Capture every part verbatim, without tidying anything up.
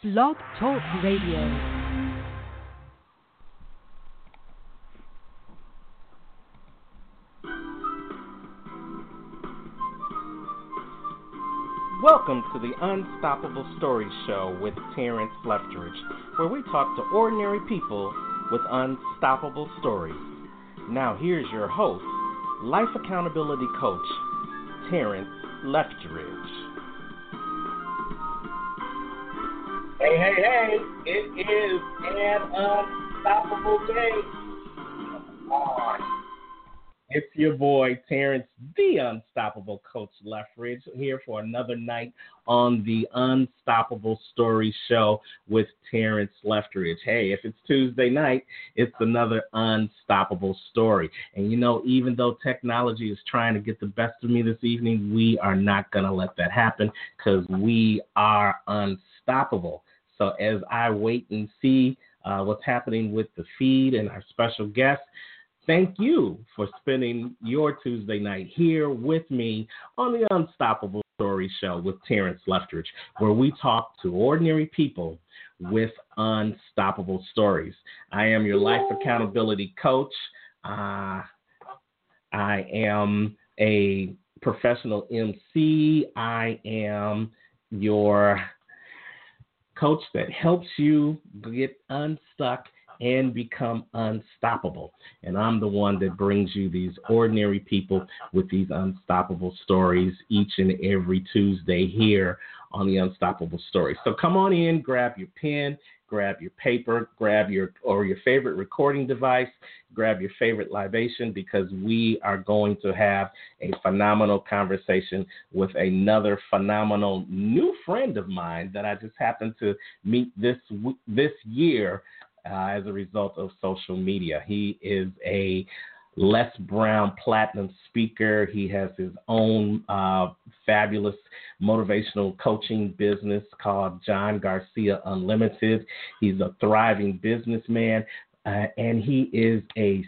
Blog Talk Radio. Welcome to the Unstoppable Stories Show with Terrence Lefteridge, where we talk to ordinary people with unstoppable stories. Now here's your host, life accountability coach, Terrence Lefteridge. Hey, hey, hey, it is an unstoppable day. Come on. It's your boy, Terrence, the Unstoppable Coach Lefteridge, here for another night on the Unstoppable Story Show with Terrence Lefteridge. Hey, if it's Tuesday night, it's another unstoppable story. And you know, even though technology is trying to get the best of me this evening, we are not going to let that happen because we are unstoppable. So as I wait and see uh, what's happening with the feed and our special guests, thank you for spending your Tuesday night here with me on the Unstoppable Story Show with Terrence Lefteridge, where we talk to ordinary people with unstoppable stories. I am your life accountability coach. Uh, I am a professional M C. I am your coach that helps you get unstuck and become unstoppable. And I'm the one that brings you these ordinary people with these unstoppable stories each and every Tuesday here on the Unstoppable Story. So come on in, grab your pen, grab your paper, grab your or your favorite recording device, grab your favorite libation, because we are going to have a phenomenal conversation with another phenomenal new friend of mine that I just happened to meet this this year Uh, as a result of social media. He is a Les Brown Platinum speaker. He has his own uh, fabulous motivational coaching business called John Garcia Unlimited. He's a thriving businessman, uh, and he is a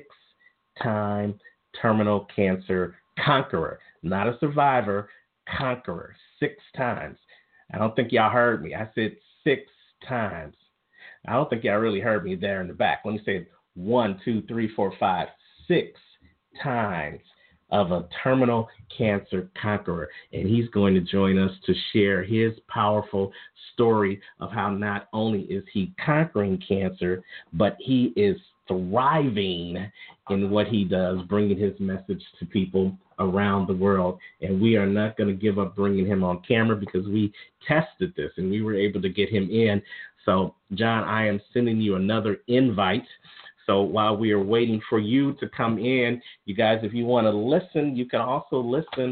six-time terminal cancer conqueror. Not a survivor, conqueror. Six times. I don't think y'all heard me. I said six times. I don't think y'all really heard me there in the back. Let me say one, two, three, four, five, six times of a terminal cancer conqueror. And he's going to join us to share his powerful story of how not only is he conquering cancer, but he is thriving in what he does, bringing his message to people around the world. And we are not going to give up bringing him on camera because we tested this and we were able to get him in. So, John, I am sending you another invite. So while we are waiting for you to come in, you guys, if you want to listen, you can also listen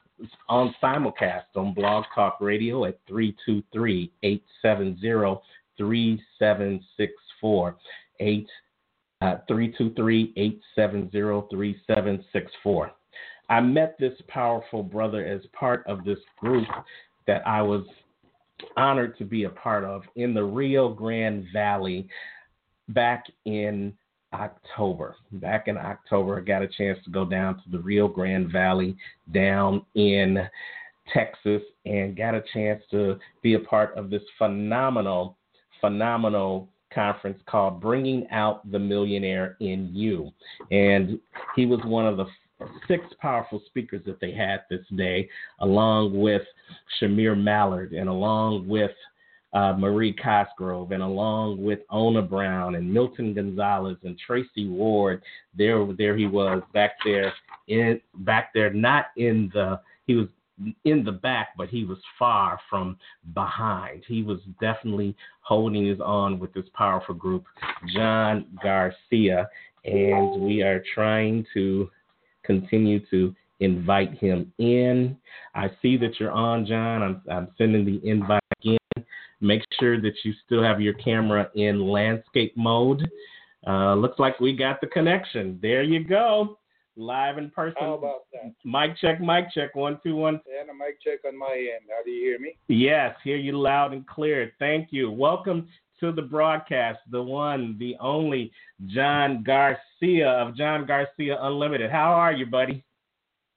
on simulcast on Blog Talk Radio at three two three, eight seven zero, three seven six four, eight, uh, three two three, eight seven zero, three seven six four. I met this powerful brother as part of this group that I was honored to be a part of in the Rio Grande Valley back in October. Back in October, I got a chance to go down to the Rio Grande Valley down in Texas and got a chance to be a part of this phenomenal, phenomenal conference called Bringing Out the Millionaire in You. And he was one of the six powerful speakers that they had this day, along with Shamir Mallard and along with uh, Marie Cosgrove and along with Ona Brown and Milton Gonzalez and Tracy Ward. There, there he was back there, in back there, not in the, he was in the back, but he was far from behind. He was definitely holding his own with this powerful group, John Garcia, and we are trying to continue to invite him in. I see that you're on, John. I'm, I'm sending the invite again. Make sure that you still have your camera in landscape mode. Uh, looks like we got the connection. There you go. Live in person. How about that? Mic check, mic check. One, two, one. And a mic check on my end. How do you hear me? Yes, hear you loud and clear. Thank you. Welcome to the broadcast, the one, the only John Garcia of John Garcia Unlimited. How are you, buddy?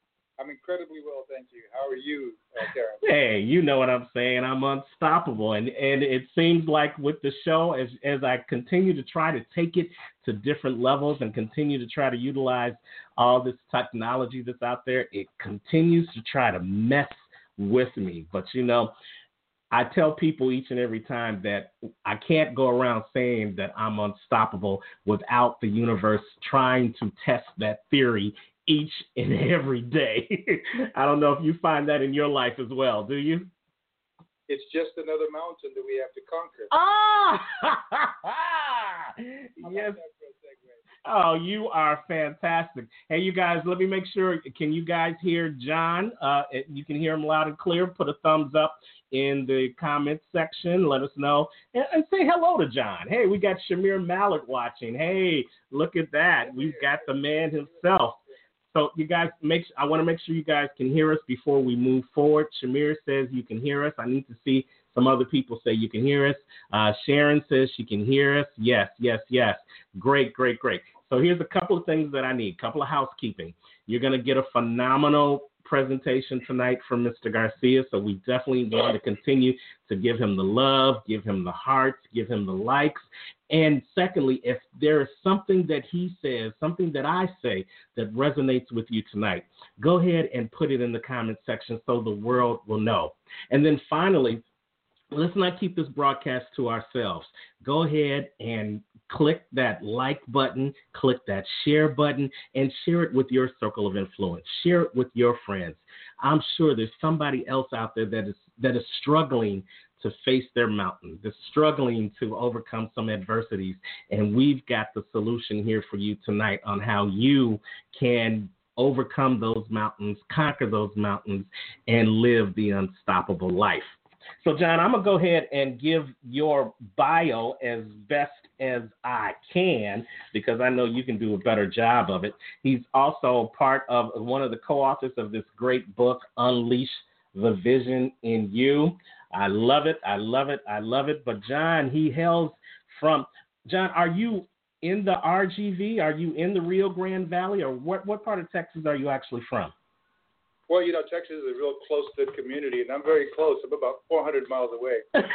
I'm incredibly well, thank you. How are you, uh, Terrence? Hey, you know what I'm saying. I'm unstoppable. And and it seems like with the show, as as I continue to try to take it to different levels and continue to try to utilize all this technology that's out there, it continues to try to mess with me. But, you know, I tell people each and every time that I can't go around saying that I'm unstoppable without the universe trying to test that theory each and every day. I don't know if you find that in your life as well, do you? It's just another mountain that we have to conquer. Ah! Yes. That Oh, you are fantastic. Hey, you guys, let me make sure. Can you guys hear John? Uh, you can hear him loud and clear. Put a thumbs up in the comments section. Let us know. And, and say hello to John. Hey, we got Shamir Malik watching. Hey, look at that. We've got the man himself. So you guys, make. I want to make sure you guys can hear us before we move forward. Shamir says you can hear us. I need to see some other people say you can hear us. Uh, Sharon says she can hear us. Yes, yes, yes. Great, great, great. So here's a couple of things that I need, a couple of housekeeping. You're going to get a phenomenal presentation tonight from Mister Garcia, so we definitely want to continue to give him the love, give him the hearts, give him the likes. And secondly, if there is something that he says, something that I say that resonates with you tonight, go ahead and put it in the comment section so the world will know. And then finally, let's not keep this broadcast to ourselves. Go ahead and click that like button, click that share button, and share it with your circle of influence. Share it with your friends. I'm sure there's somebody else out there that is that is struggling to face their mountain, that's struggling to overcome some adversities, and we've got the solution here for you tonight on how you can overcome those mountains, conquer those mountains, and live the unstoppable life. So, John, I'm going to go ahead and give your bio as best as I can because I know you can do a better job of it. He's also part of one of the co-authors of this great book, Unleash the Vision in You. I love it. I love it. I love it. But, John, he hails from – John, are you in the R G V? Are you in the Rio Grande Valley? Or what, what part of Texas are you actually from? Well, you know, Texas is a real close-knit community, and I'm very close. I'm about four hundred miles away. I'm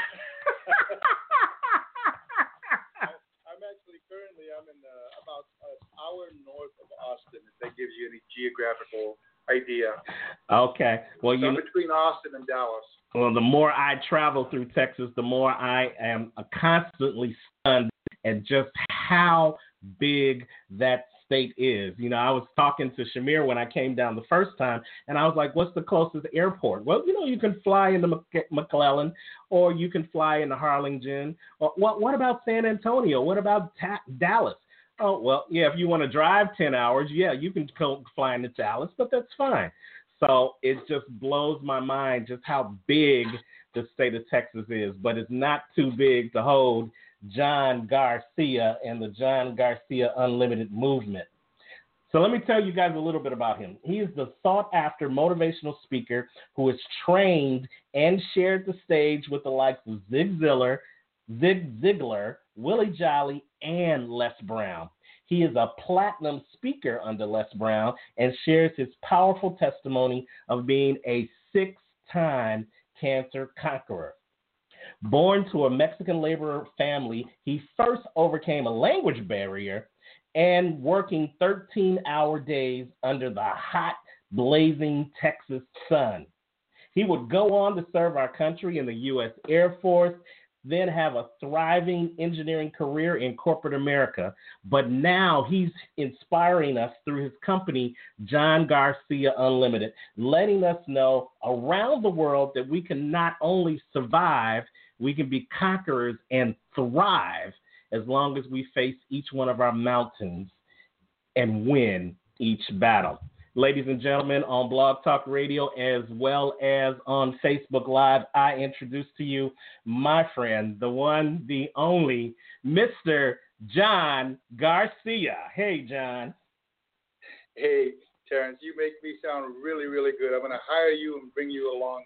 actually currently I'm in uh, about an hour north of Austin, if that gives you any geographical idea. Okay. Well, so you I'm know, between Austin and Dallas. Well, the more I travel through Texas, the more I am constantly stunned at just how big that state is. You know, I was talking to Shamir when I came down the first time, and I was like, what's the closest airport? Well, you know, you can fly into Mc- McClellan, or you can fly into Harlingen. Or what, what about San Antonio? What about Ta- Dallas? Oh, well, yeah, if you want to drive ten hours, yeah, you can go fly into Dallas, but that's fine. So it just blows my mind just how big the state of Texas is, but it's not too big to hold John Garcia and the John Garcia Unlimited movement. So let me tell you guys a little bit about him. He is the sought-after motivational speaker who has trained and shared the stage with the likes of Zig Ziglar, Zig Ziglar, Willie Jolly, and Les Brown. He is a platinum speaker under Les Brown and shares his powerful testimony of being a six-time cancer conqueror. Born to a Mexican laborer family, he first overcame a language barrier and working thirteen-hour days under the hot, blazing Texas sun. He would go on to serve our country in the U S Air Force, then have a thriving engineering career in corporate America. But now he's inspiring us through his company, John Garcia Unlimited, letting us know around the world that we can not only survive, we can be conquerors and thrive as long as we face each one of our mountains and win each battle. Ladies and gentlemen, on Blog Talk Radio as well as on Facebook Live, I introduce to you my friend, the one, the only, Mister John Garcia. Hey, John. Hey, Terrence, you make me sound really, really good. I'm going to hire you and bring you along.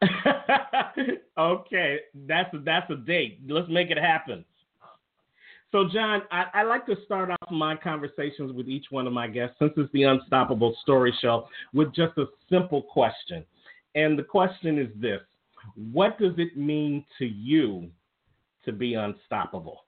Okay, that's a, that's a date. Let's make it happen. So, John, I, I like to start off my conversations with each one of my guests, since it's the Unstoppable Story Show, with just a simple question. And the question is this: what does it mean to you to be unstoppable?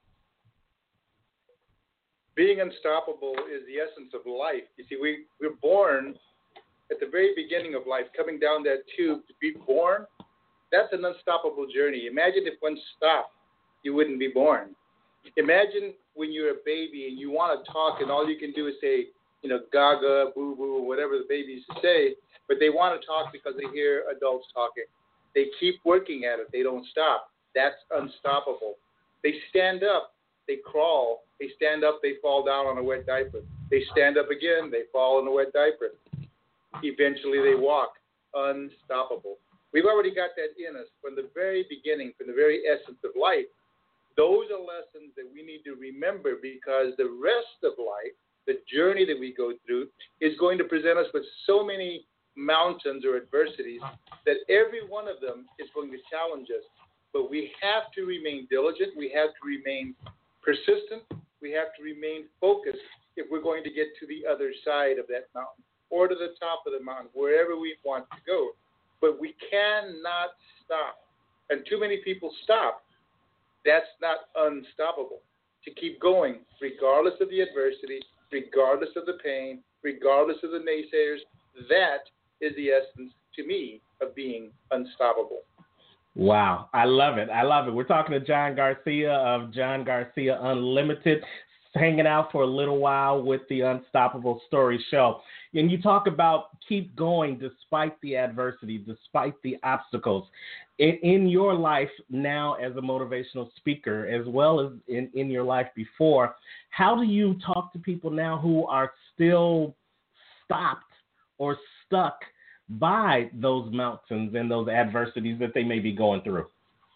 Being unstoppable is the essence of life. You see, we, we're born at the very beginning of life, coming down that tube to be born. That's an unstoppable journey. Imagine if one stopped, you wouldn't be born. Imagine when you're a baby and you want to talk and all you can do is say, you know, gaga, boo boo, whatever the babies say, but they want to talk because they hear adults talking. They keep working at it. They don't stop. That's unstoppable. They stand up. They crawl. They stand up. They fall down on a wet diaper. They stand up again. They fall in a wet diaper. Eventually they walk. Unstoppable. We've already got that in us from the very beginning, from the very essence of life. Those are lessons that we need to remember, because the rest of life, the journey that we go through, is going to present us with so many mountains or adversities that every one of them is going to challenge us. But we have to remain diligent. We have to remain persistent. We have to remain focused if we're going to get to the other side of that mountain or to the top of the mountain, wherever we want to go. But we cannot stop. And too many people stop. That's not unstoppable. To keep going, regardless of the adversity, regardless of the pain, regardless of the naysayers, that is the essence, to me, of being unstoppable. Wow, I love it. I love it. We're talking to John Garcia of John Garcia Unlimited, hanging out for a little while with the Unstoppable Story Show. And you talk about keep going despite the adversity, despite the obstacles. In, in your life now as a motivational speaker, as well as in, in your life before, how do you talk to people now who are still stopped or stuck by those mountains and those adversities that they may be going through?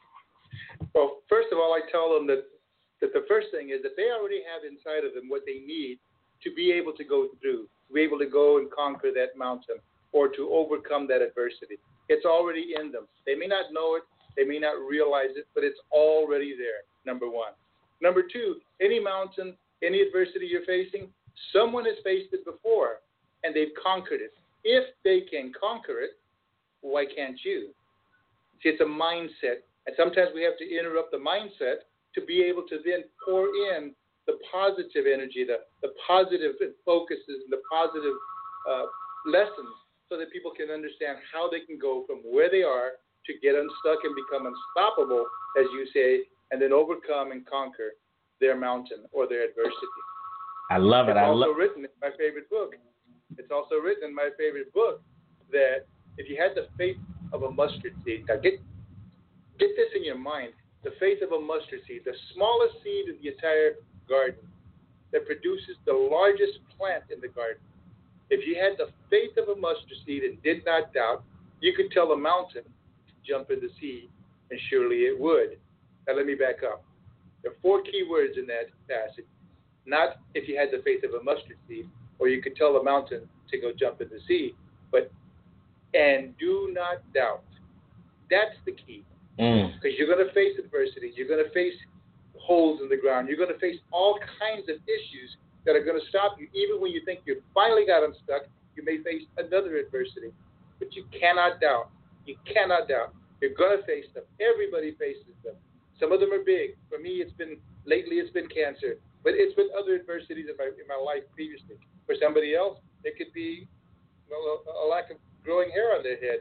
Well, first of all, I tell them that, that the first thing is that they already have inside of them what they need to be able to go through, to be able to go and conquer that mountain or to overcome that adversity. It's already in them. They may not know it, they may not realize it, but it's already there, number one. Number two, any mountain, any adversity you're facing, someone has faced it before and they've conquered it. If they can conquer it, why can't you? See, it's a mindset. And sometimes we have to interrupt the mindset to be able to then pour in the positive energy, the, the positive focuses, and the positive uh, lessons so that people can understand how they can go from where they are to get unstuck and become unstoppable, as you say, and then overcome and conquer their mountain or their adversity. I love it. It's I also love written in my favorite book. It's also written in my favorite book that if you had the faith of a mustard seed, now get get this in your mind, the faith of a mustard seed, the smallest seed in the entire garden that produces the largest plant in the garden. If you had the faith of a mustard seed and did not doubt, you could tell a mountain to jump in the sea, and surely it would. Now let me back up. There are four key words in that passage. Not if you had the faith of a mustard seed, or you could tell a mountain to go jump in the sea, but and do not doubt. That's the key. Because mm. you're going to face adversity. You're going to face holes in the ground. You're going to face all kinds of issues that are going to stop you. Even when you think you finally got unstuck, you may face another adversity. But you cannot doubt. You cannot doubt. You're going to face them. Everybody faces them. Some of them are big. For me, it's been, lately it's been cancer. But it's been other adversities in my, in my life previously. For somebody else, it could be well, a, a lack of growing hair on their head.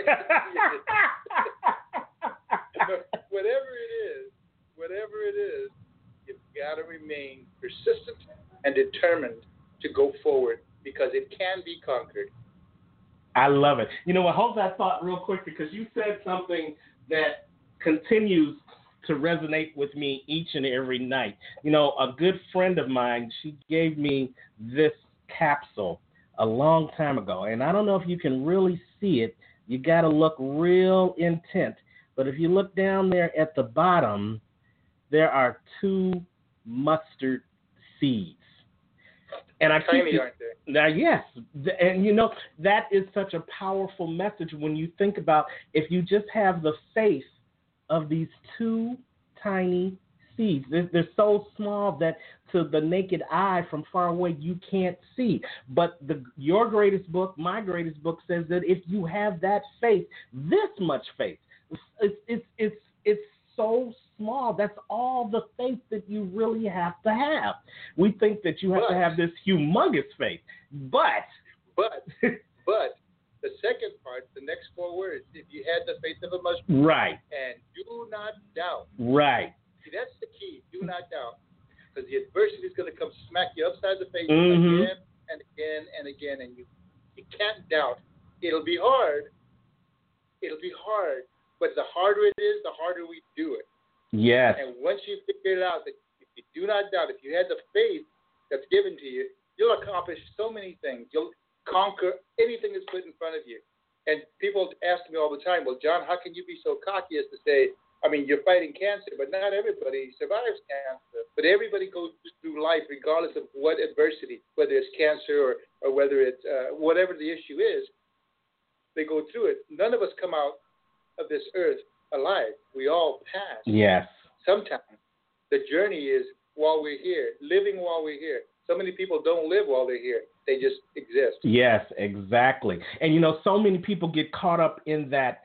But whatever it is, whatever it is, you've got to remain persistent and determined to go forward, because it can be conquered. I love it. You know what? Hold that thought real quick, because you said something that continues to resonate with me each and every night. You know, a good friend of mine, she gave me this capsule a long time ago, and I don't know if you can really see it. You got to look real intent. But if you look down there at the bottom, there are two mustard seeds. And I Tiny, keep aren't they? Now, yes, and you know, that is such a powerful message when you think about if you just have the faith of these two tiny seeds. They're, they're so small that to the naked eye from far away you can't see. But the your greatest book, my greatest book, says that if you have that faith, this much faith, it's it's it's it's so small. That's all the faith that you really have to have. We think that you have but, to have this humongous faith, but but but the second part, the next four words, if you had the faith of a mustard, right, and do not doubt, right. See, that's the key. Do not doubt, because the adversity is going to come smack you upside the face mm-hmm. again and again and again, and you you can't doubt. It'll be hard. It'll be hard, but the harder it is, the harder we do it. Yes. And once you figure it out, that if you do not doubt, if you had the faith that's given to you, you'll accomplish so many things. You'll conquer anything that's put in front of you. And people ask me all the time, well, John, how can you be so cocky as to say, I mean, you're fighting cancer, but not everybody survives cancer. But everybody goes through life regardless of what adversity, whether it's cancer or, or whether it's uh, whatever the issue is, they go through it. None of us come out of this earth alive. We all pass. Yes. Sometimes the journey is while we're here, living while we're here. So many people don't live while they're here. They just exist. Yes, exactly. And, you know, so many people get caught up in that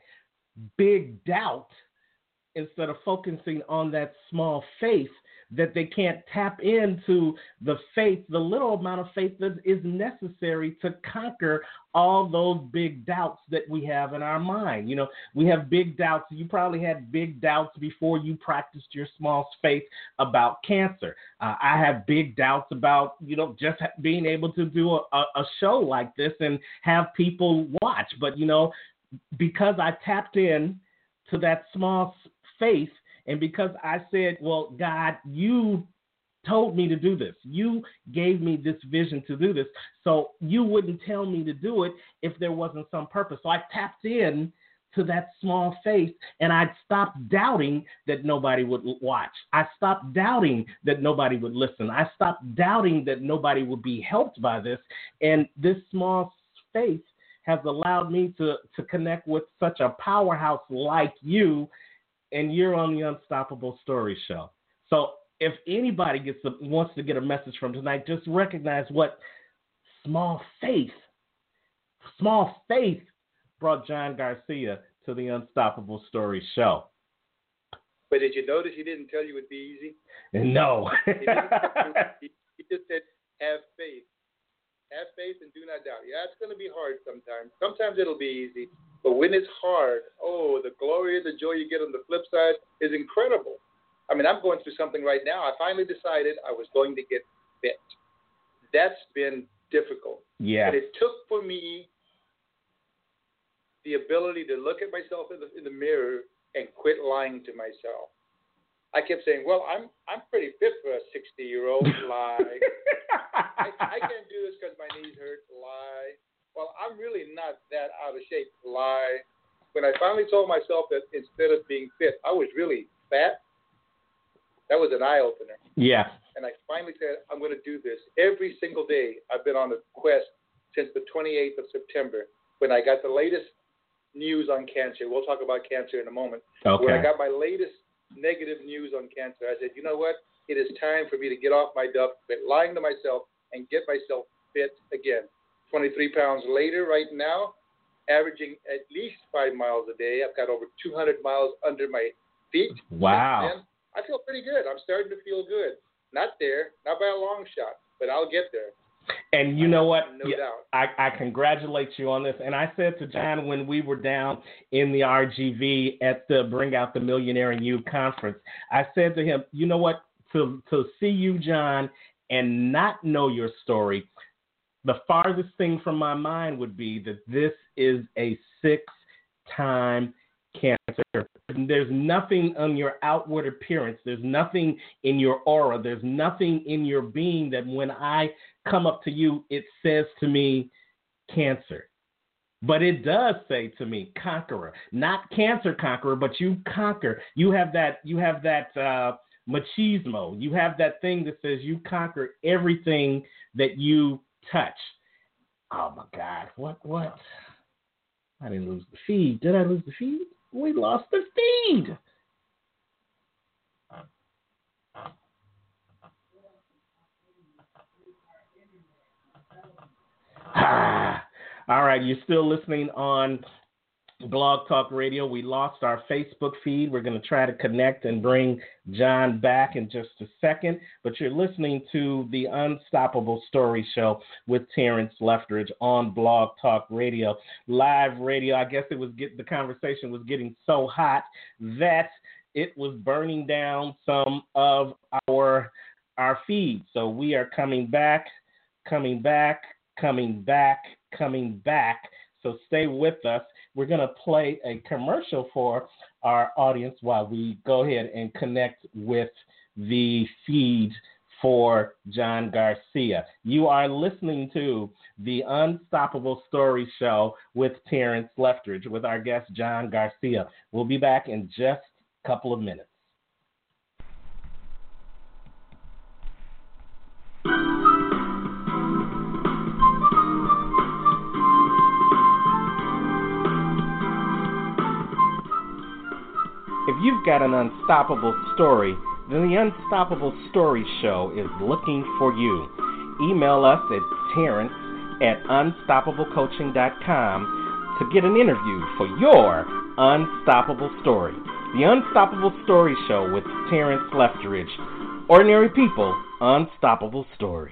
big doubt instead of focusing on that small faith that they can't tap into the faith, the little amount of faith that is necessary to conquer all those big doubts that we have in our mind. You know, we have big doubts. You probably had big doubts before you practiced your small faith about cancer. Uh, I have big doubts about, you know, just being able to do a, a show like this and have people watch. But, you know, because I tapped in to that small faith, and because I said, well, God, you told me to do this. You gave me this vision to do this. So you wouldn't tell me to do it if there wasn't some purpose. So I tapped in to that small faith, and I stopped doubting that nobody would watch. I stopped doubting that nobody would listen. I stopped doubting that nobody would be helped by this. And this small faith has allowed me to, to connect with such a powerhouse like you, and you're on the Unstoppable Story Show. So if anybody gets a, wants to get a message from tonight, just recognize what small faith, small faith brought John Garcia to the Unstoppable Story Show. But did you notice he didn't tell you it'd be easy? No. he, didn't, he, he just said, have faith. Have faith and do not doubt. Yeah, it's going to be hard sometimes. Sometimes it'll be easy. But when it's hard, oh, the glory and the joy you get on the flip side is incredible. I mean, I'm going through something right now. I finally decided I was going to get fit. That's been difficult. Yeah. But it took for me the ability to look at myself in the, in the mirror and quit lying to myself. I kept saying, well, I'm I'm pretty fit for a sixty-year-old. Lie. I, I can't do this because my knees hurt. Lie. Well, I'm really not that out of shape. Lie. When I finally told myself that instead of being fit, I was really fat, that was an eye-opener. Yeah. And I finally said, I'm going to do this. Every single day I've been on a quest since the twenty-eighth of September when I got the latest news on cancer. We'll talk about cancer in a moment. Okay. When I got my latest negative news on cancer, I said, you know what? It is time for me to get off my duff, quit lying to myself, and get myself fit again. twenty-three pounds later, right now, averaging at least five miles a day. I've got over two hundred miles under my feet. Wow. And I feel pretty good. I'm starting to feel good. Not there, not by a long shot, but I'll get there. And you know what? No yeah, doubt. I, I congratulate you on this. And I said to John when we were down in the R G V at the Bring Out the Millionaire in You conference, I said to him, you know what? To to see you, John, and not know your story, the farthest thing from my mind would be that this is a six-time cancer. There's nothing on your outward appearance. There's nothing in your aura. There's nothing in your being that when I come up to you, it says to me, cancer. But it does say to me, conqueror. Not cancer conqueror, but you conquer. You have that, you have that uh, machismo. You have that thing that says you conquer everything that you touch. Oh, my God. What, what? I didn't lose the feed. Did I lose the feed? We lost the feed. Ah. All right, you're still listening on Blog Talk Radio. We lost our Facebook feed. We're going to try to connect and bring John back in just a second. But you're listening to the Unstoppable Story Show with Terrence Lethbridge on Blog Talk Radio. Live radio, I guess it was get, the conversation was getting so hot that it was burning down some of our, our feeds. So we are coming back, coming back, coming back, coming back. So stay with us. We're going to play a commercial for our audience while we go ahead and connect with the feed for John Garcia. You are listening to the Unstoppable Story Show with Terrence Lethbridge with our guest John Garcia. We'll be back in just a couple of minutes. If you've got an unstoppable story, then the Unstoppable Story Show is looking for you. Email us at Terrence at unstoppable coaching dot com to get an interview for your unstoppable story. The Unstoppable Story Show with Terrence Lethbridge. Ordinary people, unstoppable stories.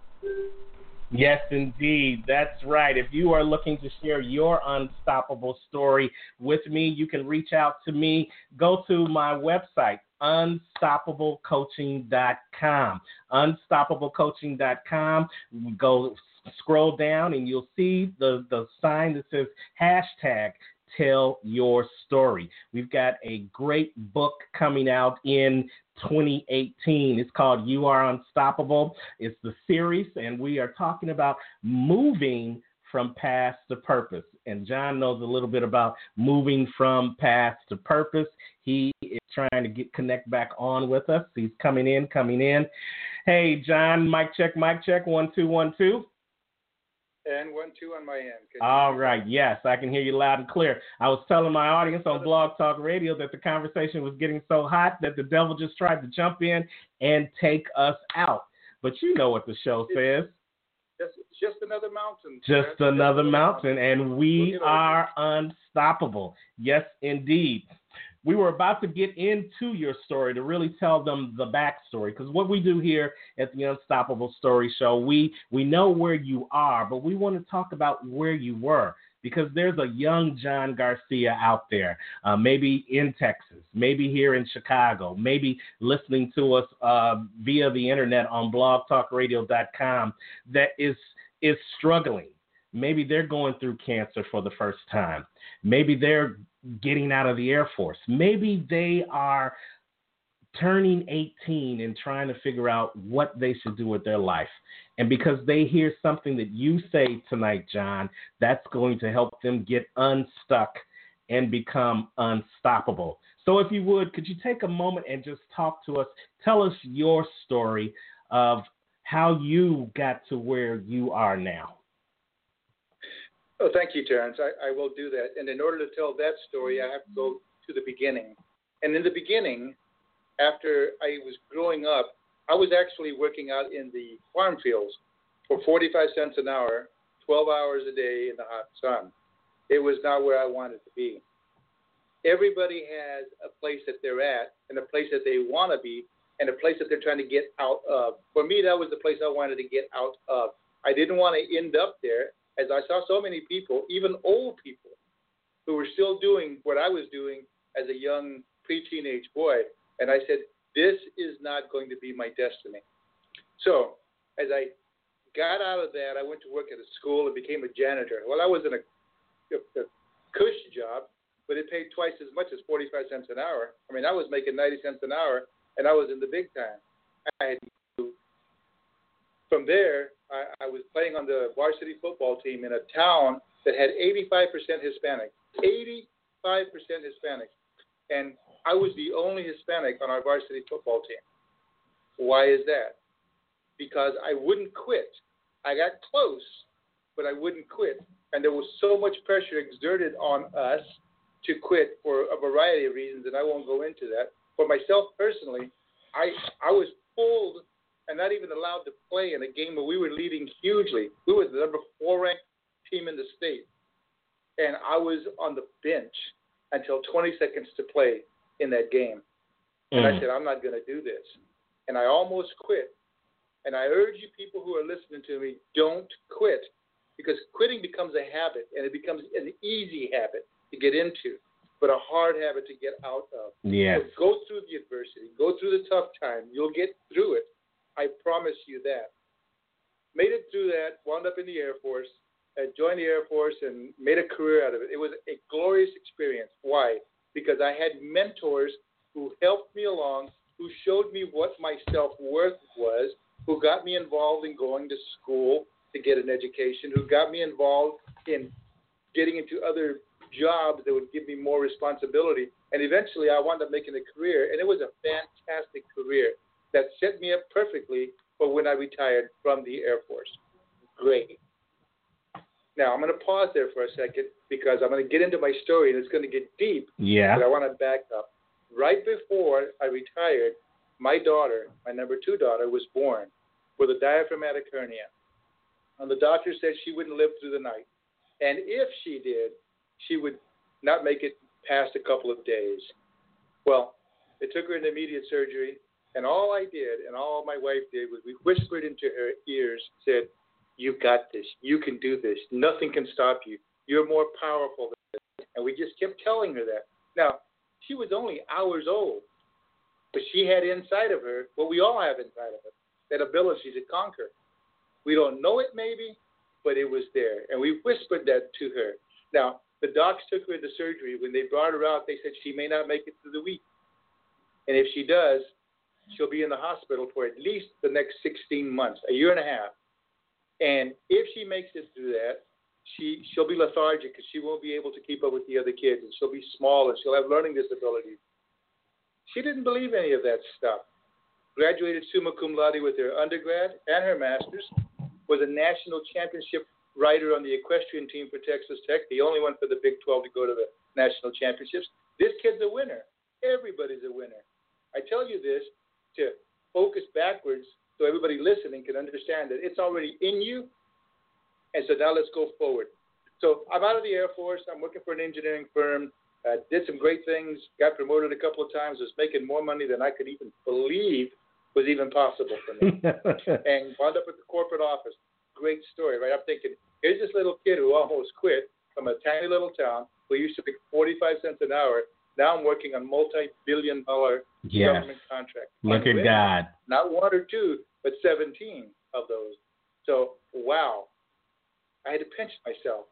Yes, indeed. That's right. If you are looking to share your unstoppable story with me, you can reach out to me. Go to my website, unstoppable coaching dot com. unstoppable coaching dot com. Go scroll down and you'll see the, the sign that says hashtag Tell Your Story. We've got a great book coming out in twenty eighteen. It's called You Are Unstoppable. It's the series, and we are talking about moving from past to purpose. And John knows a little bit about moving from past to purpose. He is trying to get connect back on with us. He's coming in, coming in. Hey, John, mic check, mic check, one, two, one, two. And one, two on my end. Can All right. Yes, I can hear you loud and clear. I was telling my audience on Blog Talk Radio that the conversation was getting so hot that the devil just tried to jump in and take us out. But you know what the show says. Just, just another mountain. Just Just another mountain, and we are unstoppable. Yes, indeed. We were about to get into your story to really tell them the backstory, because what we do here at the Unstoppable Story Show, we, we know where you are, but we want to talk about where you were, because there's a young John Garcia out there, uh, maybe in Texas, maybe here in Chicago, maybe listening to us uh, via the internet on blog talk radio dot com that is is struggling. Maybe they're going through cancer for the first time. Maybe they're getting out of the Air Force. Maybe they are turning eighteen and trying to figure out what they should do with their life. And because they hear something that you say tonight, John, that's going to help them get unstuck and become unstoppable. So if you would, could you take a moment and just talk to us? Tell us your story of how you got to where you are now. Oh, thank you, Terrence. I, I will do that. And in order to tell that story, I have to go to the beginning. And in the beginning, after I was growing up, I was actually working out in the farm fields for forty-five cents an hour, twelve hours a day in the hot sun. It was not where I wanted to be. Everybody has a place that they're at and a place that they want to be and a place that they're trying to get out of. For me, that was the place I wanted to get out of. I didn't want to end up there, as I saw so many people, even old people, who were still doing what I was doing as a young pre-teenage boy. And I said, this is not going to be my destiny. So as I got out of that, I went to work at a school and became a janitor. Well, I was in a, a, a cushy job, but it paid twice as much as forty-five cents an hour. I mean, I was making ninety cents an hour, and I was in the big time. I had moved. From there, I, I was playing on the varsity football team in a town that had eighty-five percent Hispanic. eighty-five percent Hispanic. And I was the only Hispanic on our varsity football team. Why is that? Because I wouldn't quit. I got close, but I wouldn't quit. And there was so much pressure exerted on us to quit for a variety of reasons, and I won't go into that. For myself personally, I I was pulled and not even allowed to play in a game where we were leading hugely. We were the number four ranked team in the state, and I was on the bench until twenty seconds to play in that game. And Mm. I said, I'm not going to do this. And I almost quit. And I urge you people who are listening to me, don't quit, because quitting becomes a habit, and it becomes an easy habit to get into, but a hard habit to get out of. Yes. So go through the adversity. Go through the tough time. You'll get through it. I promise you that. Made it through that, wound up in the Air Force, uh, joined the Air Force, and made a career out of it. It was a glorious experience. Why? Because I had mentors who helped me along, who showed me what my self-worth was, who got me involved in going to school to get an education, who got me involved in getting into other jobs that would give me more responsibility. And eventually I wound up making a career, and it was a fantastic career that set me up perfectly for when I retired from the Air Force. Great. Now, I'm going to pause there for a second because I'm going to get into my story, and it's going to get deep. Yeah. But I want to back up. Right before I retired, my daughter, my number two daughter, was born with a diaphragmatic hernia. And the doctor said she wouldn't live through the night. And if she did, she would not make it past a couple of days. Well, they took her into immediate surgery, and all I did and all my wife did was we whispered into her ears, said, "You got this. You can do this. Nothing can stop you. You're more powerful than this." And we just kept telling her that. Now, she was only hours old, but she had inside of her what we all have inside of us, that ability to conquer. We don't know it maybe, but it was there. And we whispered that to her. Now, the docs took her into surgery. When they brought her out, they said she may not make it through the week. And if she does, she'll be in the hospital for at least the next sixteen months, a year and a half. And if she makes it through that, she, she'll be lethargic because she won't be able to keep up with the other kids, and she'll be small, and she'll have learning disabilities. She didn't believe any of that stuff. Graduated summa cum laude with her undergrad and her master's, was a national championship rider on the equestrian team for Texas Tech, the only one for the Big twelve to go to the national championships. This kid's a winner. Everybody's a winner. I tell you this to focus backwards so everybody listening can understand that it's already in you. And so now let's go forward. So I'm out of the Air Force. I'm working for an engineering firm. Uh, did some great things. Got promoted a couple of times. Was making more money than I could even believe was even possible for me. And wound up at the corporate office. Great story, right? I'm thinking, here's this little kid who almost quit from a tiny little town who used to make forty-five cents an hour. Now I'm working on multi-billion dollar Yes. government contracts. Look And at winning. God. Not one or two, but seventeen of those. So, wow. I had to pinch myself.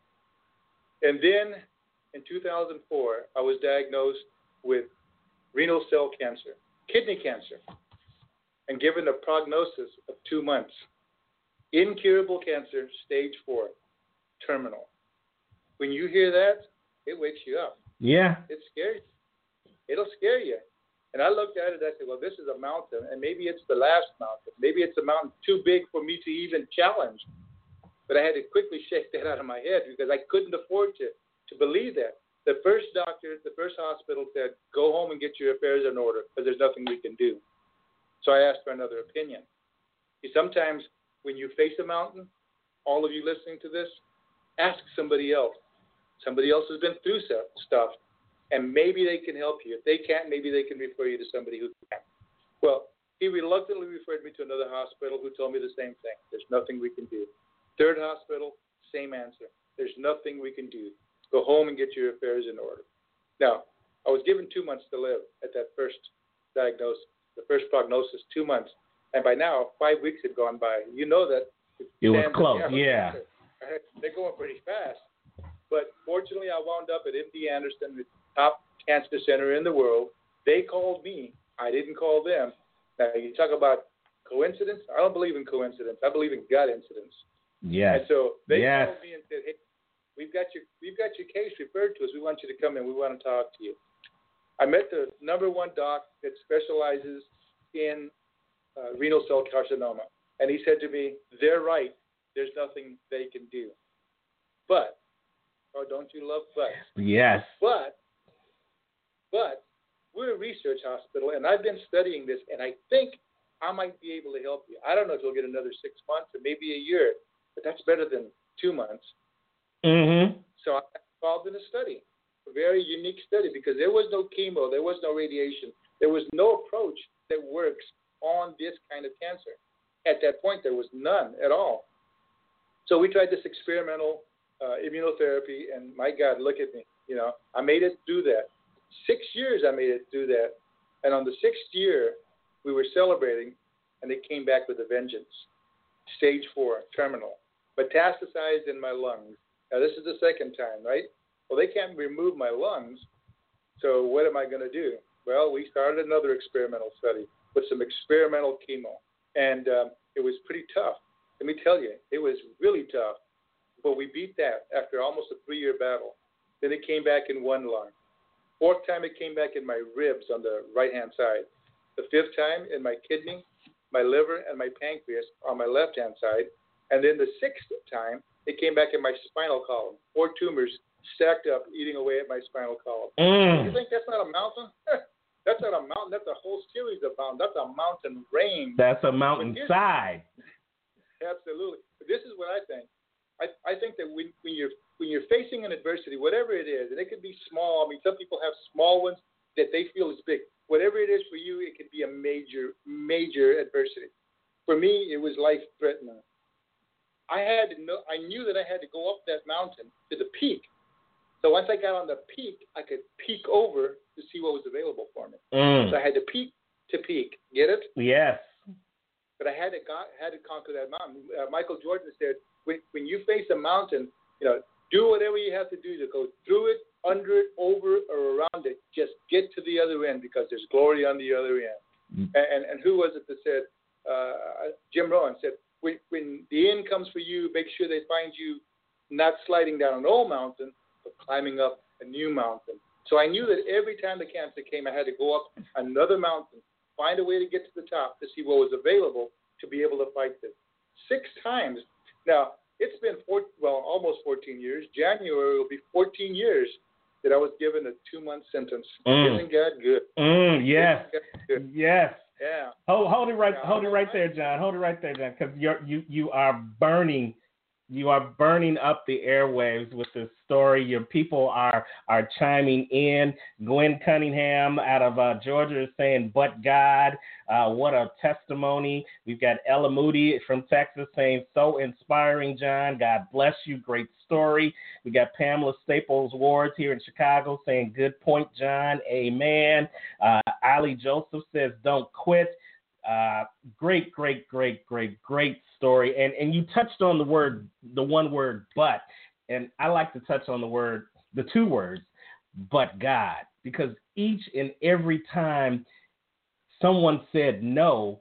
And then in two thousand four, I was diagnosed with renal cell cancer, kidney cancer, and given a prognosis of two months. Incurable cancer, stage four, terminal. When you hear that, it wakes you up. Yeah. It scares you. It'll scare you. And I looked at it, I said, well, this is a mountain, and maybe it's the last mountain. Maybe it's a mountain too big for me to even challenge. But I had to quickly shake that out of my head because I couldn't afford to, to believe that. The first doctor, the first hospital said, go home and get your affairs in order because there's nothing we can do. So I asked for another opinion. See, sometimes when you face a mountain, all of you listening to this, ask somebody else. Somebody else has been through stuff, and maybe they can help you. If they can't, maybe they can refer you to somebody who can. Well, he reluctantly referred me to another hospital who told me the same thing. There's nothing we can do. Third hospital, same answer. There's nothing we can do. Go home and get your affairs in order. Now, I was given two months to live at that first diagnosis, the first prognosis, two months. And by now, five weeks had gone by. You know that. It was close, yeah. They're going pretty fast. But fortunately, I wound up at M D Anderson, the top cancer center in the world. They called me. I didn't call them. Now, you talk about coincidence? I don't believe in coincidence. I believe in God incidents. Yes. And so they yes. called me and said, hey, we've got your we've got your case referred to us. We want you to come in. We want to talk to you. I met the number one doc that specializes in uh, renal cell carcinoma. And he said to me, they're right. There's nothing they can do. But, oh, don't you love but? Yes. But, but we're a research hospital, and I've been studying this, and I think I might be able to help you. I don't know if you'll get another six months or maybe a year, but that's better than two months. Mm-hmm. So I got involved in a study, a very unique study, because there was no chemo, there was no radiation, there was no approach that works on this kind of cancer. At that point, there was none at all. So we tried this experimental uh, immunotherapy, and my God, look at me. You know, I made it do that. Six years I made it do that. And on the sixth year, we were celebrating, and they came back with a vengeance. Stage four, terminal, metastasized in my lungs. Now, this is the second time, right? Well, they can't remove my lungs, so what am I going to do? Well, we started another experimental study with some experimental chemo, and um, it was pretty tough. Let me tell you, it was really tough, but we beat that after almost a three-year battle. Then it came back in one lung. Fourth time, it came back in my ribs on the right-hand side. The fifth time, in my kidney, my liver, and my pancreas on my left-hand side. And then the sixth time, it came back in my spinal column. Four tumors stacked up, eating away at my spinal column. Mm. You think that's not a mountain? That's not a mountain. That's a whole series of mountains. That's a mountain range. That's a mountainside. Absolutely. This is what I think. I, I think that when, when you're when you're facing an adversity, whatever it is, and it could be small. I mean, some people have small ones that they feel is big. Whatever it is for you, it could be a major, major adversity. For me, it was life-threatening. I had to know. I knew that I had to go up that mountain to the peak. So once I got on the peak, I could peek over to see what was available for me. Mm. So I had to peak to peak. Get it? Yes. But I had to got, had to conquer that mountain. Uh, Michael Jordan said, when, when you face a mountain, you know, do whatever you have to do to go through it, under it, over, or around it. Just get to the other end, because there's glory on the other end. Mm. And, and and who was it that said? Uh, Jim Rohn said, when, when the end comes for you, make sure they find you not sliding down an old mountain, but climbing up a new mountain. So I knew that every time the cancer came, I had to go up another mountain, find a way to get to the top to see what was available to be able to fight this. Six times. Now, it's been four, well, almost fourteen years. January will be fourteen years that I was given a two-month sentence. Mm. Isn't God good? Mm, yes. Isn't God good? Yes. Yeah. Hold, hold it right. Yeah, hold it right there, John. Hold it right there, John. Because you're you you are burning. You are burning up the airwaves with this story. Your people are are chiming in. Glenn Cunningham out of uh, Georgia is saying, "But God, uh, what a testimony." We've got Ella Moody from Texas saying, "So inspiring, John. God bless you. Great story." We got Pamela Staples Wards here in Chicago saying, "Good point, John. Amen." Uh, Ali Joseph says, "Don't quit." Uh, great, great, great, great, great story. And and you touched on the word, the one word, but, and I like to touch on the word, the two words, but God, because each and every time someone said no,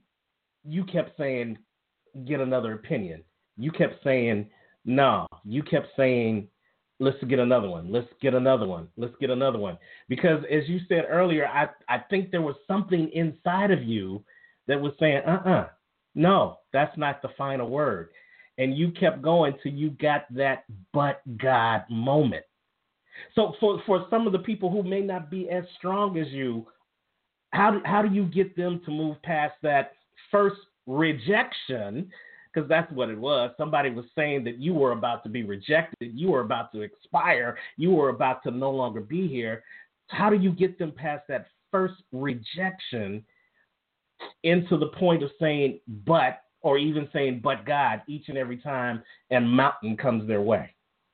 you kept saying, get another opinion. You kept saying, no. You kept saying, let's get another one. Let's get another one. Let's get another one. Because as you said earlier, I, I think there was something inside of you that was saying, uh-uh, no, that's not the final word. And you kept going till you got that but God moment. So for, for some of the people who may not be as strong as you, how do, how do you get them to move past that first rejection? Because that's what it was. Somebody was saying that you were about to be rejected. You were about to expire. You were about to no longer be here. How do you get them past that first rejection into the point of saying, but, or even saying, but God, each and every time a mountain comes their way?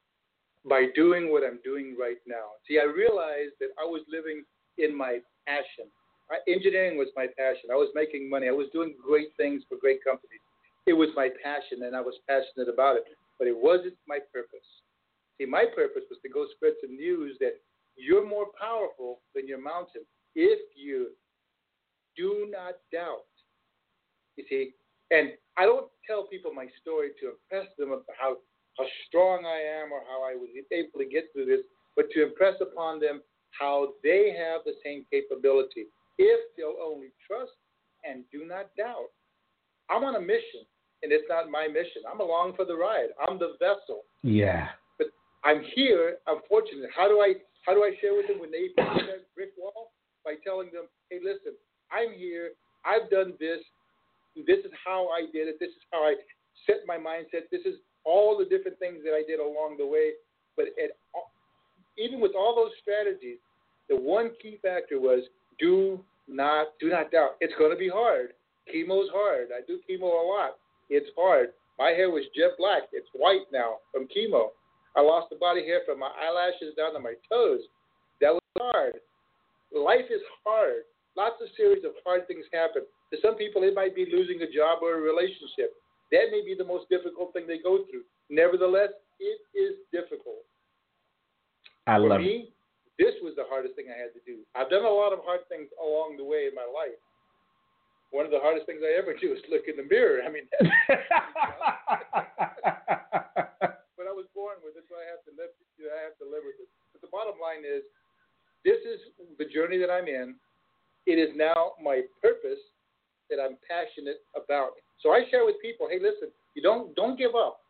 By doing what I'm doing right now. See, I realized that I was living in my passion. I, engineering was my passion. I was making money. I was doing great things for great companies. It was my passion, and I was passionate about it, but it wasn't my purpose. See, my purpose was to go spread some news that you're more powerful than your mountain if you do not doubt. You see, and I don't tell people my story to impress them about how, how strong I am or how I was able to get through this, but to impress upon them how they have the same capability if they'll only trust and do not doubt. I'm on a mission, and it's not my mission. I'm along for the ride. I'm the vessel. Yeah. But I'm here. I'm fortunate. How do I how do I share with them when they hit that brick wall? By telling them, hey, listen, I'm here. I've done this. this is how I did it. This is how I set my mindset. This is all the different things that I did along the way. But at, even with all those strategies, the one key factor was do not do not doubt. It's going to be hard. Chemo's hard. I do chemo a lot. It's hard. My hair was jet black. It's white now from chemo. I lost the body hair from my eyelashes down to my toes. That was hard. Life is hard. Lots of series of hard things happen. To some people, it might be losing a job or a relationship. That may be the most difficult thing they go through. Nevertheless, it is difficult. I For love me, it. this was the hardest thing I had to do. I've done a lot of hard things along the way in my life. One of the hardest things I ever do is look in the mirror. I mean, that's, but I was born with it, so I have to live. You know, I have to live with it. But the bottom line is, this is the journey that I'm in. It is now my purpose that I'm passionate about. So I share with people, hey, listen, you don't don't give up.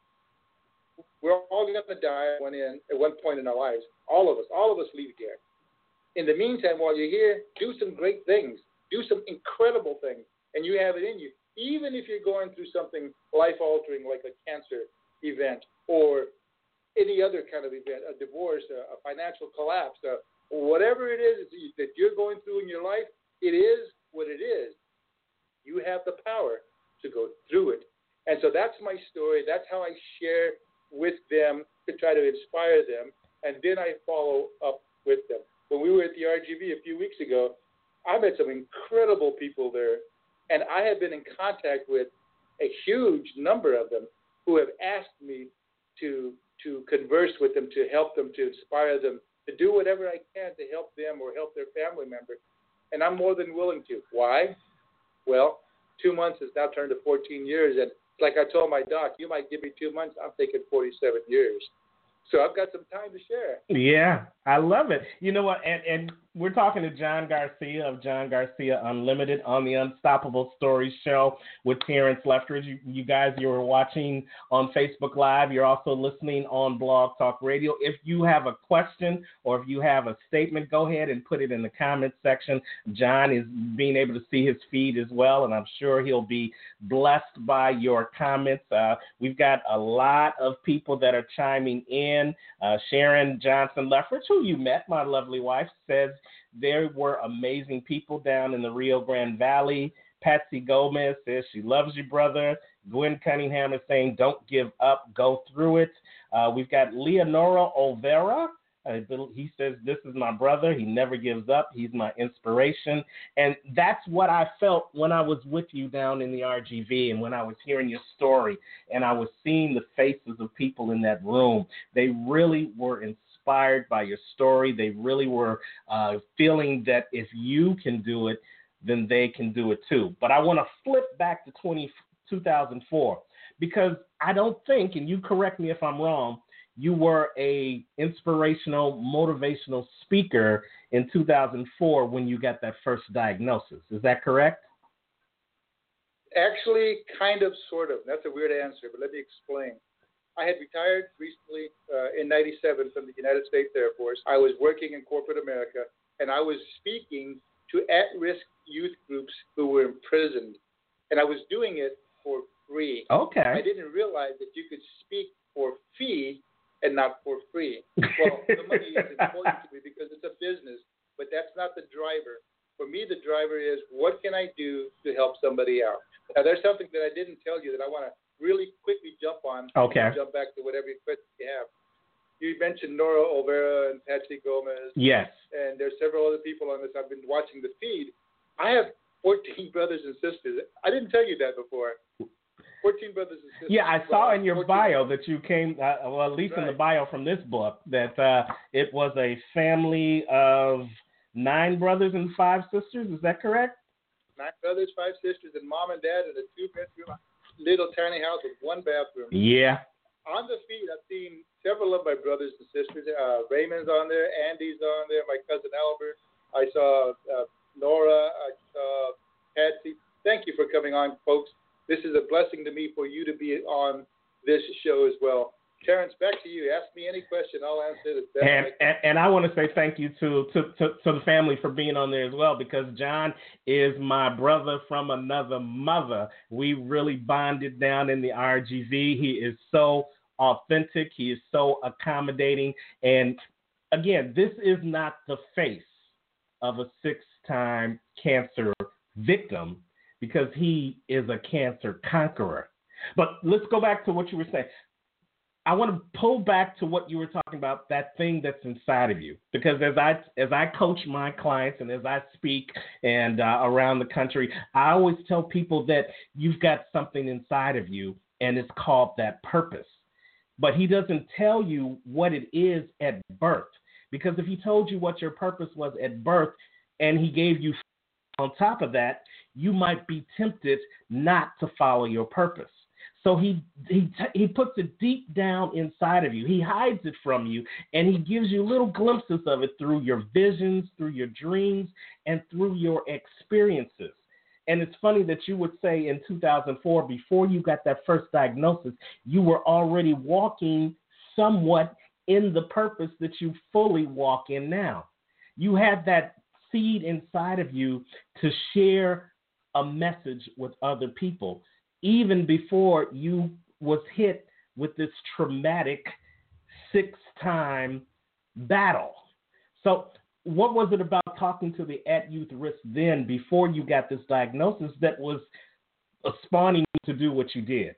We're all going to die at one end, at one point in our lives. All of us, all of us leave here. In the meantime, while you're here, do some great things. Do some incredible things, and you have it in you. Even if you're going through something life-altering like a cancer event or any other kind of event, a divorce, a, a financial collapse, a, whatever it is that you're going through in your life, it is what it is. You have the power to go through it. And so that's my story. That's how I share with them to try to inspire them, and then I follow up with them. When we were at the R G V a few weeks ago, I met some incredible people there, and I have been in contact with a huge number of them who have asked me to to converse with them, to help them, to inspire them, to do whatever I can to help them or help their family member. And I'm more than willing to. Why? Well, two months has now turned to fourteen years, and like I told my doc, you might give me two months, I'm thinking forty-seven years. So I've got some time to share. Yeah, I love it. You know what? And and we're talking to John Garcia of John Garcia Unlimited on the Unstoppable Stories Show with Terrence Leftridge. You, you guys, you're watching on Facebook Live. You're also listening on Blog Talk Radio. If you have a question or if you have a statement, go ahead and put it in the comments section. John is being able to see his feed as well, and I'm sure he'll be blessed by your comments. Uh, we've got a lot of people that are chiming in. Uh, Sharon Johnson Leftridge, who you met, my lovely wife, says there were amazing people down in the Rio Grande Valley. Patsy Gomez says she loves you, brother. Gwen Cunningham is saying don't give up, go through it. Uh, we've got Leonora Olvera. Uh, he says, this is my brother. He never gives up. He's my inspiration. And that's what I felt when I was with you down in the R G V and when I was hearing your story and I was seeing the faces of people in that room. They really were inspired by your story. They really were uh, feeling that if you can do it, then they can do it too. But I want to flip back to twenty, two thousand four because I don't think, and you correct me if I'm wrong, you were a inspirational, motivational speaker in two thousand four when you got that first diagnosis. Is that correct? Actually, kind of, sort of. That's a weird answer, but let me explain. I had retired recently uh, in ninety-seven from the United States Air Force. I was working in corporate America, and I was speaking to at-risk youth groups who were imprisoned. And I was doing it for free. Okay. I didn't realize that you could speak for fee and not for free. Well, the money is important to me because it's a business, but that's not the driver. For me, the driver is what can I do to help somebody out? Now, there's something that I didn't tell you that I want to really quickly jump on. Okay. Jump back to whatever questions you have. You mentioned Nora Olvera and Patsy Gomez. Yes. And there's several other people on this. I've been watching the feed. I have fourteen brothers and sisters. I didn't tell you that before. fourteen brothers and sisters. Yeah, I saw in your bio that you came, uh, well, at least right. in the bio from this book, that uh, it was a family of nine brothers and five sisters. Is that correct? Nine brothers, five sisters, and mom and dad in a two-bedroom little tiny house with one bathroom. Yeah. On the feed, I've seen several of my brothers and sisters. Uh, Raymond's on there, Andy's on there, my cousin Albert. I saw uh, Nora. I saw Patsy. Thank you for coming on, folks. This is a blessing to me for you to be on this show as well. Terrence, back to you. Ask me any question. I'll answer it. And, and and I want to say thank you to, to, to, to the family for being on there as well, because John is my brother from another mother. We really bonded down in the R G V. He is so authentic. He is so accommodating. And again, this is not the face of a six-time cancer victim, because he is a cancer conqueror. But let's go back to what you were saying. I want to pull back to what you were talking about, that thing that's inside of you. Because as I as I coach my clients and as I speak and uh, around the country, I always tell people that you've got something inside of you, and it's called that purpose. But he doesn't tell you what it is at birth. Because if he told you what your purpose was at birth and he gave you on top of that, you might be tempted not to follow your purpose. So he he he puts it deep down inside of you. He hides it from you, and he gives you little glimpses of it through your visions, through your dreams, and through your experiences. And it's funny that you would say in two thousand four, before you got that first diagnosis, you were already walking somewhat in the purpose that you fully walk in now. You had that seed inside of you to share a message with other people, even before you was hit with this traumatic six-time battle. So what was it about talking to the At Youth Risk then, before you got this diagnosis, that was spawning you to do what you did?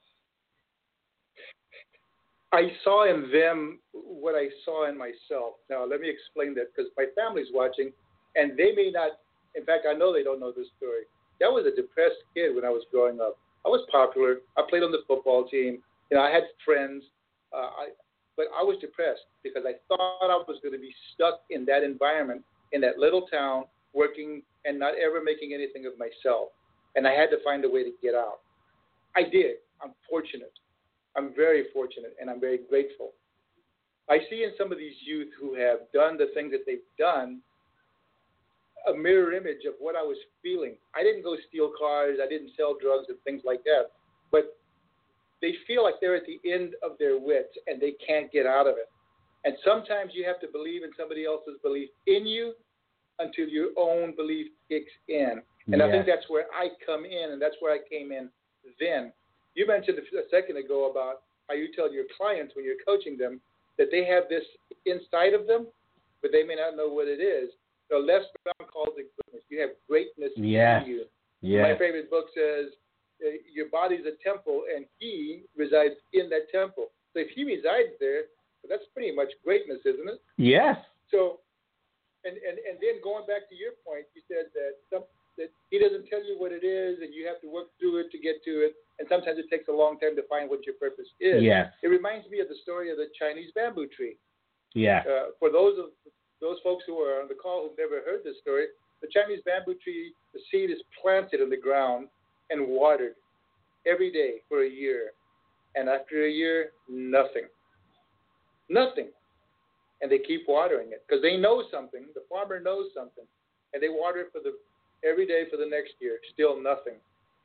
I saw in them what I saw in myself. Now, let me explain that, because my family's watching, and they may not, in fact, I know they don't know this story. I was a depressed kid when I was growing up. I was popular. I played on the football team. You know, I had friends, uh, I, but I was depressed because I thought I was going to be stuck in that environment, in that little town, working and not ever making anything of myself. And I had to find a way to get out. I did. I'm fortunate. I'm very fortunate, and I'm very grateful. I see in some of these youth who have done the things that they've done a mirror image of what I was feeling. I didn't go steal cars. I didn't sell drugs and things like that. But they feel like they're at the end of their wits and they can't get out of it. And sometimes you have to believe in somebody else's belief in you until your own belief kicks in. And yes. I think that's where I come in, and that's where I came in then. You mentioned a second ago about how you tell your clients when you're coaching them that they have this inside of them, but they may not know what it is. So Les Brown calls it goodness. You have greatness yes. in you. Yes. My favorite book says uh, your body's a temple, and he resides in that temple. So if he resides there, that's pretty much greatness, isn't it? Yes. So, and, and, and then going back to your point, you said that some, that he doesn't tell you what it is, and you have to work through it to get to it, and sometimes it takes a long time to find what your purpose is. Yes. It reminds me of the story of the Chinese bamboo tree. Yeah. Uh, for those of those folks who are on the call who've never heard this story, the Chinese bamboo tree, the seed is planted in the ground and watered every day for a year. And after a year, nothing. Nothing. And they keep watering it because they know something. The farmer knows something. And they water it for the every day for the next year. Still nothing.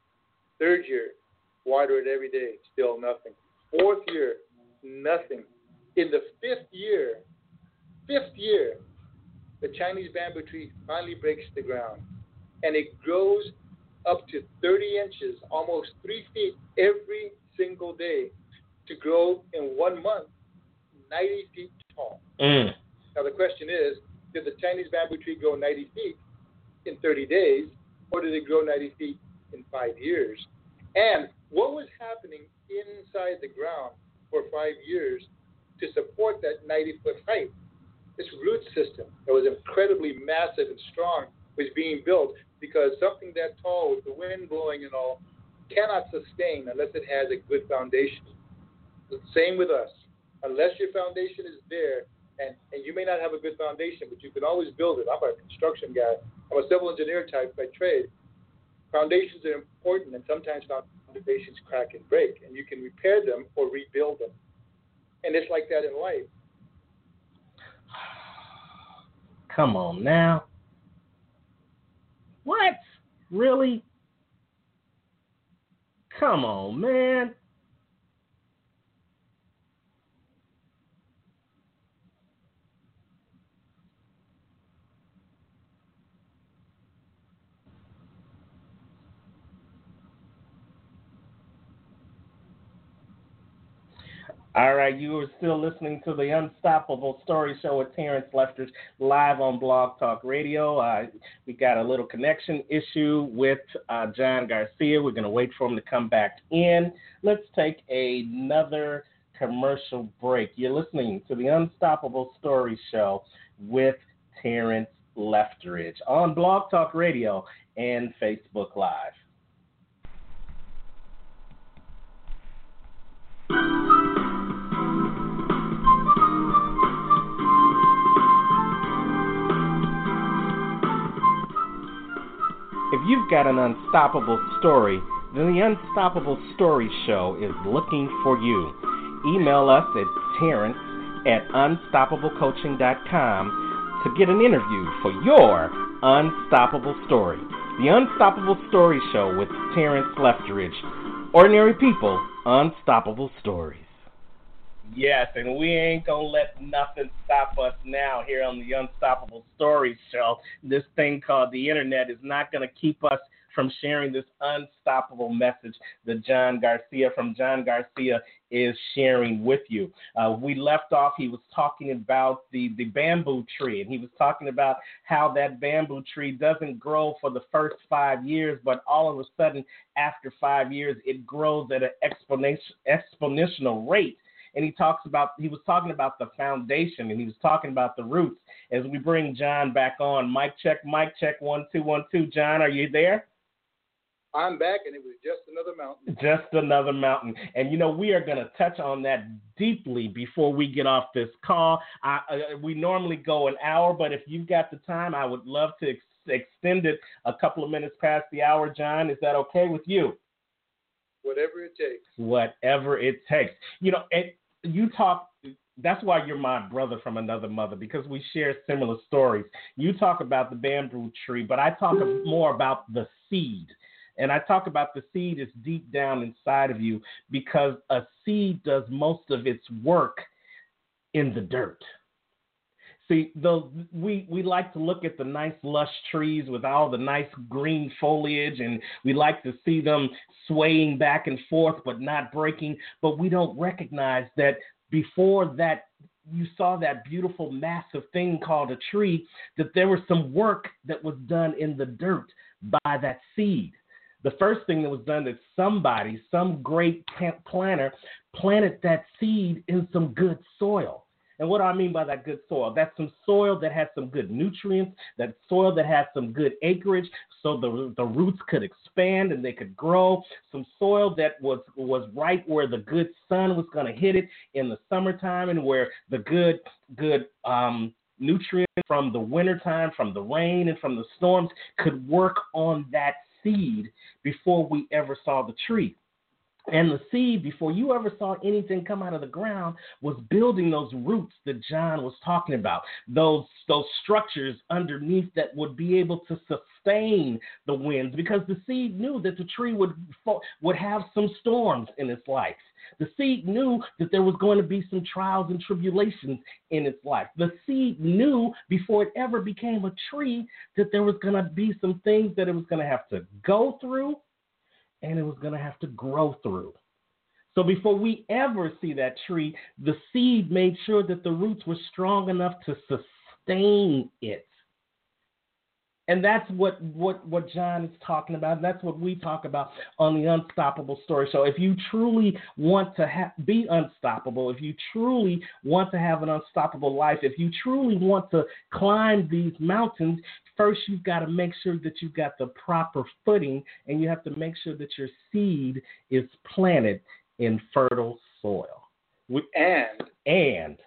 Third year, water it every day. Still nothing. Fourth year, nothing. In the fifth year, fifth year, the Chinese bamboo tree finally breaks the ground. And it grows up to thirty inches, almost three feet every single day, to grow in one month ninety feet tall. Mm. Now the question is, did the Chinese bamboo tree grow ninety feet in thirty days, or did it grow ninety feet in five years? And what was happening inside the ground for five years to support that ninety-foot height? This root system that was incredibly massive and strong was being built because something that tall with the wind blowing and all cannot sustain unless it has a good foundation. The same with us. Unless your foundation is there, and, and you may not have a good foundation, but you can always build it. I'm a construction guy. I'm a civil engineer type by trade. Foundations are important, and sometimes foundations crack and break, and you can repair them or rebuild them. And it's like that in life. Come on now. What? Really? Come on, man. All right, you are still listening to the Unstoppable Story Show with Terrence Lefteridge live on Blog Talk Radio. Uh, we got a little connection issue with uh, John Garcia. We're going to wait for him to come back in. Let's take another commercial break. You're listening to the Unstoppable Story Show with Terrence Lefteridge on Blog Talk Radio and Facebook Live. If you've got an unstoppable story, then the Unstoppable Story Show is looking for you. Email us at Terrence at unstoppable coaching dot com to get an interview for your unstoppable story. The Unstoppable Story Show with Terrence Lefteridge. Ordinary people, unstoppable stories. Yes, and we ain't going to let nothing stop us now here on the Unstoppable Stories Show. This thing called the Internet is not going to keep us from sharing this unstoppable message that John Garcia from John Garcia is sharing with you. Uh, we left off, he was talking about the, the bamboo tree, and he was talking about how that bamboo tree doesn't grow for the first five years, but all of a sudden, after five years, it grows at an exponential, exponential rate. And he talks about, he was talking about the foundation, and he was talking about the roots. As we bring John back on, mic check, mic check, one, two, one, two. John, are you there? I'm back, and it was just another mountain. Just another mountain. And, you know, we are going to touch on that deeply before we get off this call. I, uh, we normally go an hour, but if you've got the time, I would love to ex- extend it a couple of minutes past the hour. John, is that okay with you? Whatever it takes. Whatever it takes. You know, and you talk, that's why you're my brother from another mother, because we share similar stories. You talk about the bamboo tree, but I talk more about the seed. And I talk about the seed is deep down inside of you, because a seed does most of its work in the dirt. See, the, we, we like to look at the nice lush trees with all the nice green foliage, and we like to see them swaying back and forth but not breaking. But we don't recognize that before that, you saw that beautiful massive thing called a tree, that there was some work that was done in the dirt by that seed. The first thing that was done that somebody, some great planter, planted that seed in some good soil. And what do I mean by that good soil? That's some soil that has some good nutrients, that soil that has some good acreage so the the roots could expand and they could grow, some soil that was, was right where the good sun was going to hit it in the summertime, and where the good, good um, nutrients from the wintertime, from the rain and from the storms could work on that seed before we ever saw the tree. And the seed, before you ever saw anything come out of the ground, was building those roots that John was talking about, those those structures underneath that would be able to sustain the winds, because the seed knew that the tree would would have some storms in its life. The seed knew that there was going to be some trials and tribulations in its life. The seed knew before it ever became a tree that there was going to be some things that it was going to have to go through, and it was going to have to grow through. So before we ever see that tree, the seed made sure that the roots were strong enough to sustain it. And that's what, what, what John is talking about. That's what we talk about on the Unstoppable Story Show. If you truly want to ha- be unstoppable, if you truly want to have an unstoppable life, if you truly want to climb these mountains, first you've got to make sure that you've got the proper footing, and you have to make sure that your seed is planted in fertile soil. And and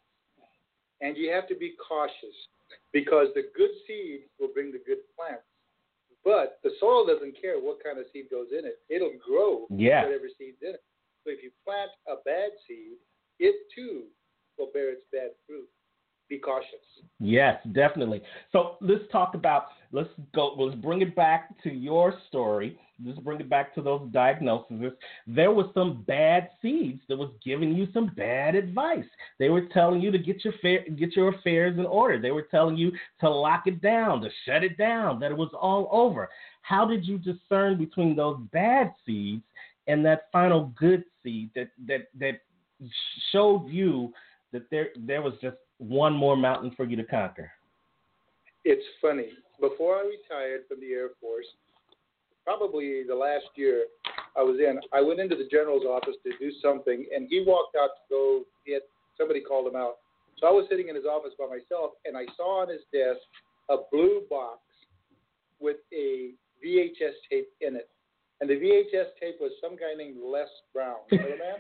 and you have to be cautious, because the good seed will bring the good plants. But the soil doesn't care what kind of seed goes in it. It'll grow yeah. whatever seed's in it. So if you plant a bad seed, it too will bear its bad fruit. Be cautious. Yes, definitely. So let's talk about, let's go, let's bring it back to your story. Let's bring it back to those diagnoses. There was some bad seeds that was giving you some bad advice. They were telling you to get your fair, get your affairs in order. They were telling you to lock it down, to shut it down, that it was all over. How did you discern between those bad seeds and that final good seed that that that showed you that there there was just one more mountain for you to conquer? It's funny. Before I retired from the Air Force, probably the last year I was in, I went into the general's office to do something, and he walked out to go, he had, somebody called him out. So I was sitting in his office by myself, and I saw on his desk a blue box with a V H S tape in it. And the V H S tape was some guy named Les Brown. You know the man?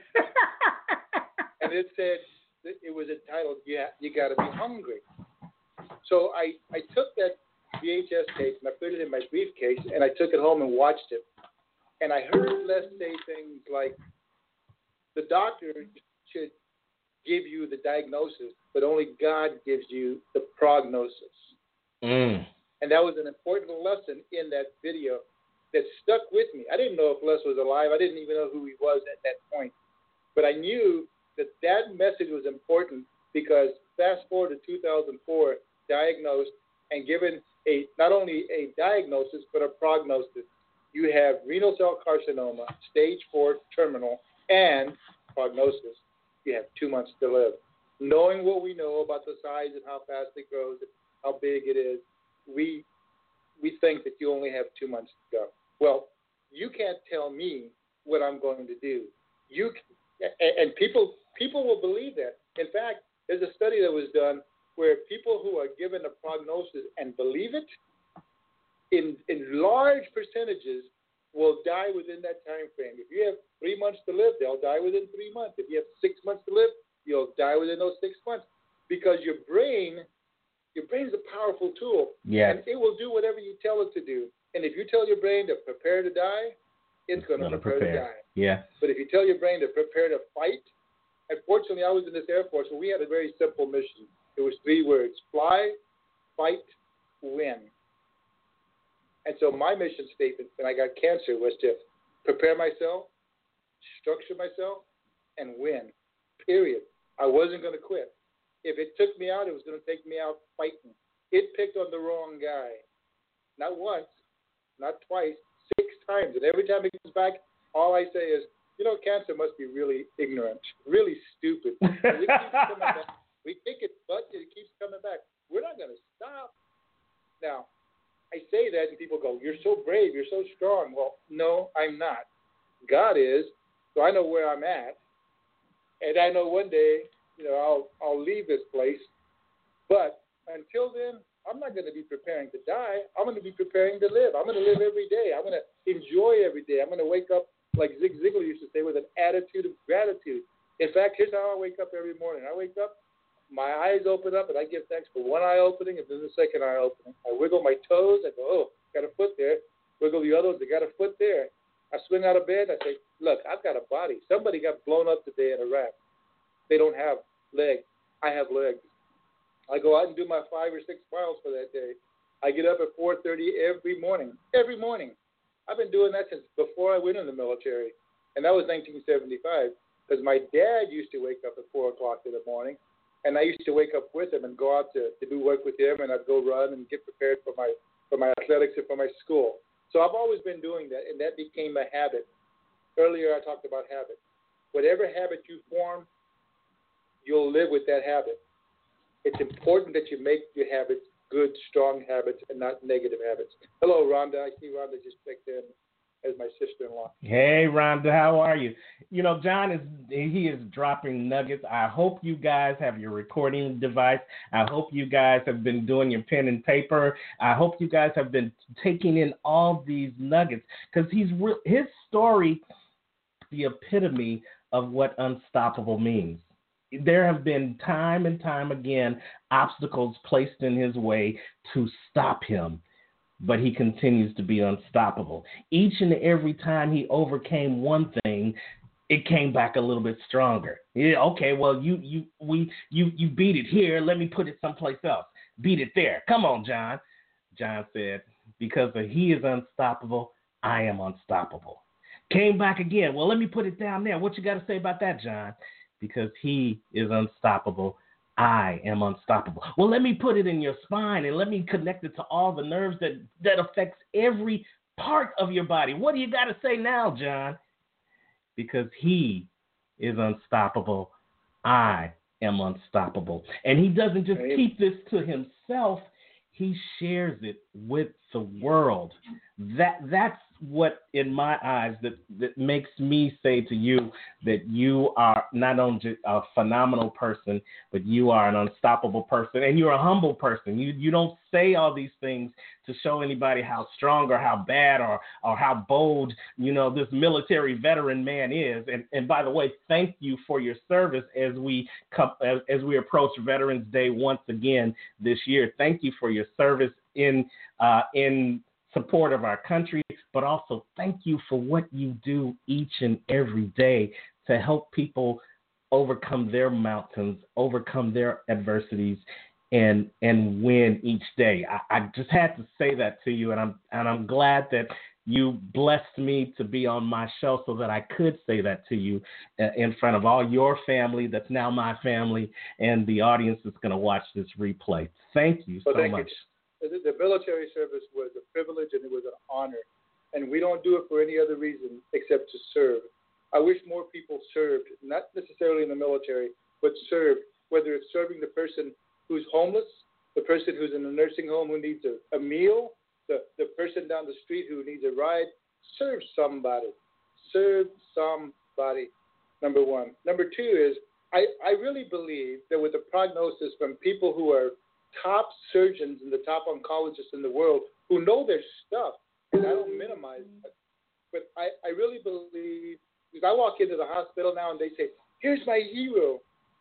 And it said, it was entitled, Yeah, You Gotta Be Hungry. So I, I took that V H S tape and I put it in my briefcase and I took it home and watched it. And I heard Les say things like, the doctor should give you the diagnosis, but only God gives you the prognosis. Mm. And that was an important lesson in that video that stuck with me. I didn't know if Les was alive. I didn't even know who he was at that point. But I knew that that message was important because fast forward to two thousand four, diagnosed and given a not only a diagnosis but a prognosis. You have renal cell carcinoma, stage four terminal, and prognosis. You have two months to live. Knowing what we know about the size and how fast it grows and how big it is, we we think that you only have two months to go. Well, you can't tell me what I'm going to do. You and people people will believe that. In fact, there's a study that was done where people who are given a prognosis and believe it, in in large percentages, will die within that time frame. If you have three months to live, they'll die within three months. If you have six months to live, you'll die within those six months. Because your brain, your brain is a powerful tool, yes. and it will do whatever you tell it to do. And if you tell your brain to prepare to die, it's, it's going to prepare, prepare to die. Yeah. But if you tell your brain to prepare to fight, unfortunately, I was in this Air Force where we had a very simple mission. It was three words: fly, fight, win. And so my mission statement when I got cancer was to prepare myself, structure myself, and win, period. I wasn't going to quit. If it took me out, it was going to take me out fighting. It picked on the wrong guy. Not once, not twice, six times. And every time it comes back, all I say is, you know, cancer must be really ignorant, really stupid. It keeps coming back. We kick it, but it keeps coming back. We're not going to stop. Now, I say that and people go, you're so brave, you're so strong. Well, no, I'm not. God is, so I know where I'm at. And I know one day, you know, I'll I'll leave this place. But until then, I'm not going to be preparing to die. I'm going to be preparing to live. I'm going to live every day. I'm going to enjoy every day. I'm going to wake up, like Zig Ziglar used to say, with an attitude of gratitude. In fact, here's how I wake up every morning. I wake up, my eyes open up, and I give thanks for one eye opening and then the second eye opening. I wiggle my toes. I go, oh, got a foot there. Wiggle the other ones. I got a foot there. I swing out of bed. I say, look, I've got a body. Somebody got blown up today in Iraq. They don't have legs. I have legs. I go out and do my five or six miles for that day. I get up at four thirty every morning. Every morning. I've been doing that since before I went in the military. And that was nineteen seventy-five because my dad used to wake up at four o'clock in the morning. And I used to wake up with him and go out to, to do work with him, and I'd go run and get prepared for my for my athletics and for my school. So I've always been doing that, and that became a habit. Earlier I talked about habits. Whatever habit you form, you'll live with that habit. It's important that you make your habits good, strong habits, and not negative habits. Hello, Rhonda. I see Rhonda just checked in as my sister-in-law. Hey, Rhonda, how are you? You know, John is he is dropping nuggets. I hope you guys have your recording device. I hope you guys have been doing your pen and paper. I hope you guys have been taking in all these nuggets because he's re- his story, the epitome of what unstoppable means. There have been time and time again obstacles placed in his way to stop him, but he continues to be unstoppable. Each and every time he overcame one thing, it came back a little bit stronger. Yeah, okay, well, you you we you you beat it here. Let me put it someplace else. Beat it there. Come on, John. John said, because he is unstoppable, I am unstoppable. Came back again. Well, let me put it down there. What you got to say about that, John? Because he is unstoppable, I am unstoppable. Well, let me put it in your spine and let me connect it to all the nerves that, that affects every part of your body. What do you got to say now, John? Because he is unstoppable, I am unstoppable. And he doesn't just keep this to himself, he shares it with the world. That that's what, in my eyes, that, that makes me say to you that you are not only a phenomenal person, but you are an unstoppable person, and you're a humble person. You you don't say all these things to show anybody how strong or how bad or, or how bold, you know, this military veteran man is. And, and by the way, thank you for your service as we come, as, as we approach Veterans Day once again this year. Thank you for your service in uh, in support of our country, but also thank you for what you do each and every day to help people overcome their mountains, overcome their adversities, and and win each day. I, I just had to say that to you, and I'm and I'm glad that you blessed me to be on my show so that I could say that to you uh, in front of all your family that's now my family and the audience that's going to watch this replay. Thank you well, so thank much. You. The military service was a privilege and it was an honor, and we don't do it for any other reason except to serve. I wish more people served, not necessarily in the military, but served, whether it's serving the person who's homeless, the person who's in a nursing home who needs a, a meal, the, the person down the street who needs a ride. Serve somebody. Serve somebody, number one. Number two is I, I really believe that with the prognosis from people who are top surgeons and the top oncologists in the world who know their stuff, and I don't minimize that, but I, I really believe, because I walk into the hospital now and they say, here's my hero.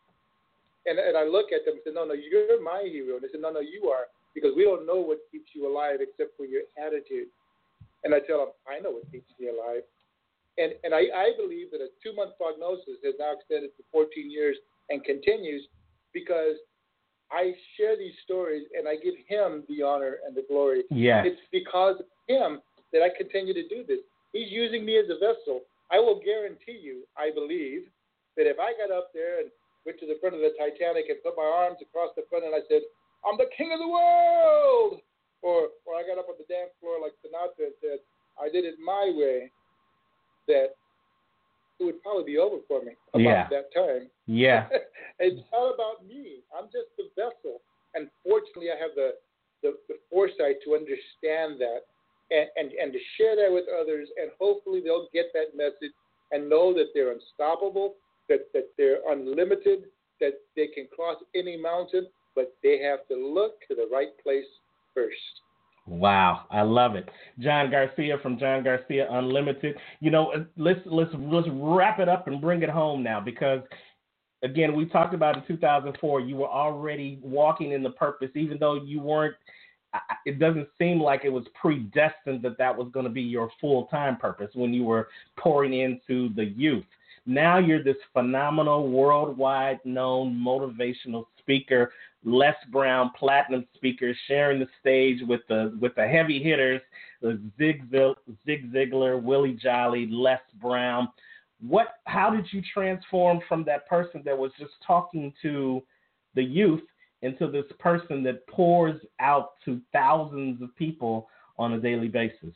And, and I look at them and say, no, no, you're my hero. And they say, no, no, you are, because we don't know what keeps you alive except for your attitude. And I tell them, I know what keeps me alive. And, and I, I believe that a two-month prognosis has now extended to fourteen years and continues because I share these stories and I give him the honor and the glory. Yes. It's because of him that I continue to do this. He's using me as a vessel. I will guarantee you, I believe, that if I got up there and went to the front of the Titanic and put my arms across the front and I said, I'm the king of the world, or or I got up on the dance floor like Sinatra and said, I did it my way, that it would probably be over for me about yeah. that time. Yeah. It's not about me. I'm just the vessel. And fortunately, I have the, the, the foresight to understand that and, and, and to share that with others. And hopefully they'll get that message and know that they're unstoppable, that, that they're unlimited, that they can cross any mountain, but they have to look to the right place first. Wow, I love it. John Garcia from John Garcia Unlimited. You know, let's let's let's wrap it up and bring it home now, because again, we talked about in two thousand four, you were already walking in the purpose, even though you weren't. It doesn't seem like it was predestined that that was going to be your full-time purpose when you were pouring into the youth. Now you're this phenomenal, worldwide known motivational speaker, Les Brown, platinum speaker, sharing the stage with the with the heavy hitters, the Zig, Zig Ziglar, Willie Jolly, Les Brown. What? How did you transform from that person that was just talking to the youth into this person that pours out to thousands of people on a daily basis?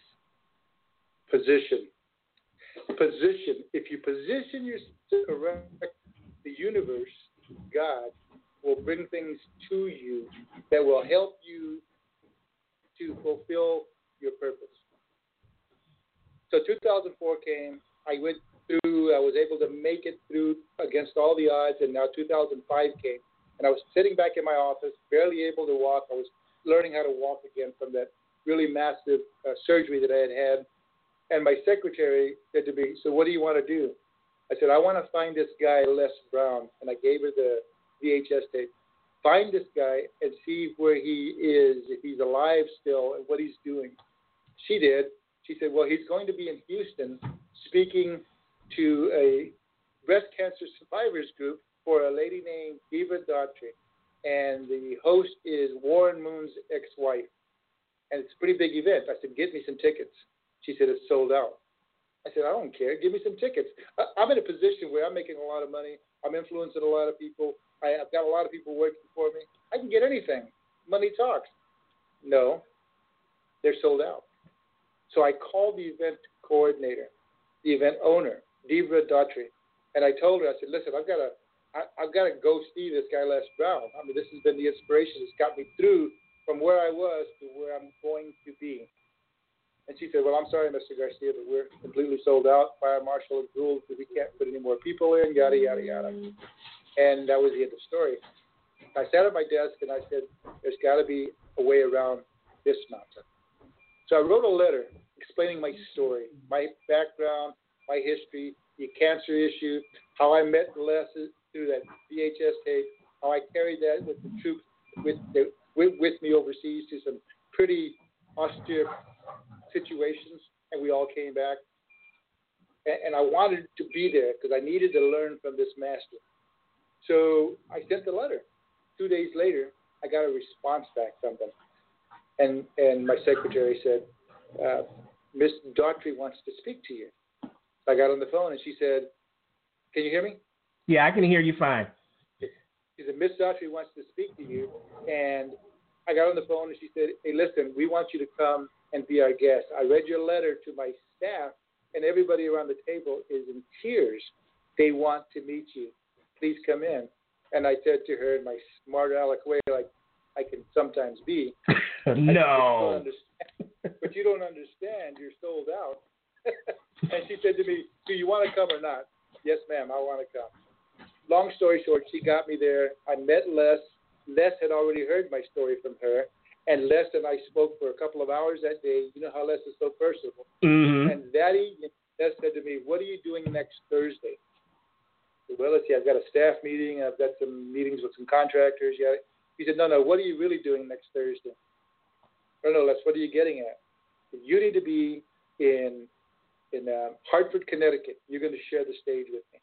Position. Position. If you position yourself correct, the universe, God, will bring things to you that will help you to fulfill your purpose. So two thousand four came. I went through. I was able to make it through against all the odds, and now two thousand five came. And I was sitting back in my office, barely able to walk. I was learning how to walk again from that really massive uh, surgery that I had had. And my secretary said to me, so what do you want to do? I said, I want to find this guy, Les Brown. And I gave her the V H S tape. Find this guy and see where he is, if he's alive still, and what he's doing. She did. She said, well, he's going to be in Houston speaking to a breast cancer survivors group for a lady named Diva Daughtry. And the host is Warren Moon's ex-wife. And it's a pretty big event. I said, get me some tickets. She said, it's sold out. I said, I don't care. Give me some tickets. I'm in a position where I'm making a lot of money. I'm influencing a lot of people. I, I've got a lot of people working for me. I can get anything. Money talks. No, they're sold out. So I called the event coordinator, the event owner, Diva Daughtry, And I told her, I said, listen, I've got to, I, I've got to go see this guy Les Brown. I mean, this has been the inspiration that's got me through from where I was to where I'm going to be. And she said, well, I'm sorry, Mister Garcia, but we're completely sold out. Fire marshal has ruled that we can't put any more people in, yada, yada, yada. And that was the end of the story. I sat at my desk and I said, there's got to be a way around this mountain. So I wrote a letter explaining my story, my background, my history, the cancer issue, how I met Les through that V H S tape, how I carried that with the troops with, the, with, with me overseas to some pretty austere situations, and we all came back. And, and I wanted to be there because I needed to learn from this master. So I sent the letter. Two days later, I got a response back from them. And, and my secretary said, uh, Miss Daughtry wants to speak to you. I got on the phone and she said, can you hear me? Yeah, I can hear you fine. She said, Miss Daughtry wants to speak to you. And I got on the phone and she said, hey, listen, we want you to come and be our guest. I read your letter to my staff and everybody around the table is in tears. They want to meet you. Please come in. And I said to her in my smart aleck way, like I can sometimes be. No. Said, but you don't understand. You're sold out. And she said to me, do you want to come or not? Yes, ma'am, I want to come. Long story short, she got me there. I met Les. Les had already heard my story from her. And Les and I spoke for a couple of hours that day. You know how Les is so personable. Mm-hmm. And that evening, Les said to me, what are you doing next Thursday? I said, well, let's see, I've got a staff meeting. I've got some meetings with some contractors. Yeah. He said, no, no, what are you really doing next Thursday? No, no, Les, what are you getting at? You need to be in in uh, Hartford, Connecticut. You're going to share the stage with me.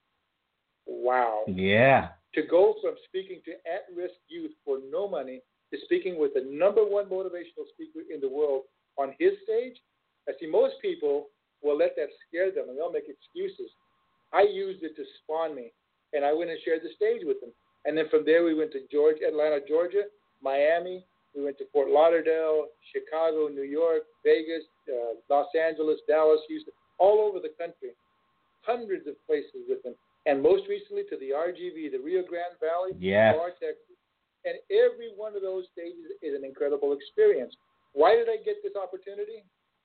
Wow. Yeah. To go from speaking to at-risk youth for no money to speaking with the number one motivational speaker in the world on his stage, I see most people will let that scare them and they'll make excuses. I used it to spawn me, and I went and shared the stage with them. And then from there we went to Georgia, Atlanta, Georgia, Miami. We went to Fort Lauderdale, Chicago, New York, Vegas, uh, Los Angeles, Dallas, Houston, all over the country, hundreds of places with them. And most recently to the R G V, the Rio Grande Valley, yes. Texas. And every one of those stages is an incredible experience. Why did I get this opportunity?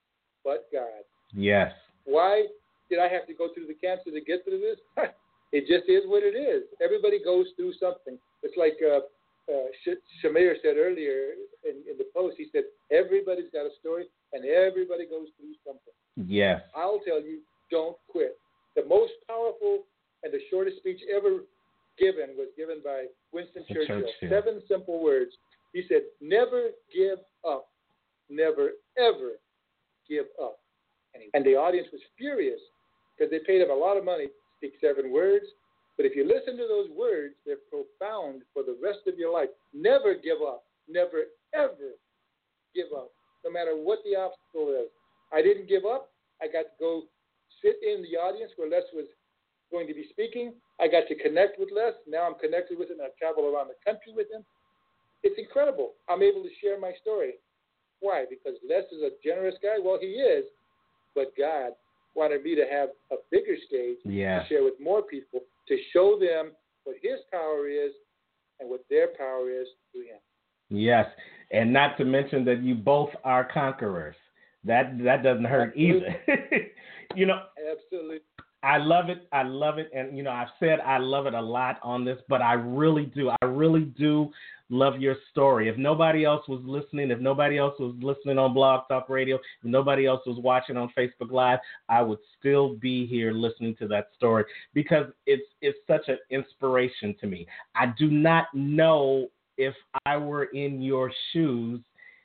But God. Yes. Why did I have to go through the cancer to get through this? It just is what it is. Everybody goes through something. It's like uh, uh, Shamir said earlier in, in the post. He said, everybody's got a story, and everybody goes through something. Yes. I'll tell you, don't quit. The most powerful and the shortest speech ever given was given by Winston Churchill. Churchill. Seven simple words. He said, never give up. Never, ever give up. And, he, and the audience was furious because they paid him a lot of money to speak seven words. But if you listen to those words, they're profound for the rest of your life. Never give up. Never, ever give up, no matter what the obstacle is. I didn't give up. I got to go sit in the audience where Les was going to be speaking. I got to connect with Les. Now I'm connected with him. I travel around the country with him. It's incredible. I'm able to share my story. Why? Because Les is a generous guy? Well, he is. But God wanted me to have a bigger stage yeah. to share with more people, to show them what his power is and what their power is through him. Yes, and not to mention that you both are conquerors. That that doesn't hurt Absolutely. Either. You know, Absolutely. I love it. I love it. And, you know, I've said I love it a lot on this, but I really do. I really do love your story. If nobody else was listening, if nobody else was listening on Blog Talk Radio, if nobody else was watching on Facebook Live, I would still be here listening to that story because it's it's such an inspiration to me. I do not know if I were in your shoes,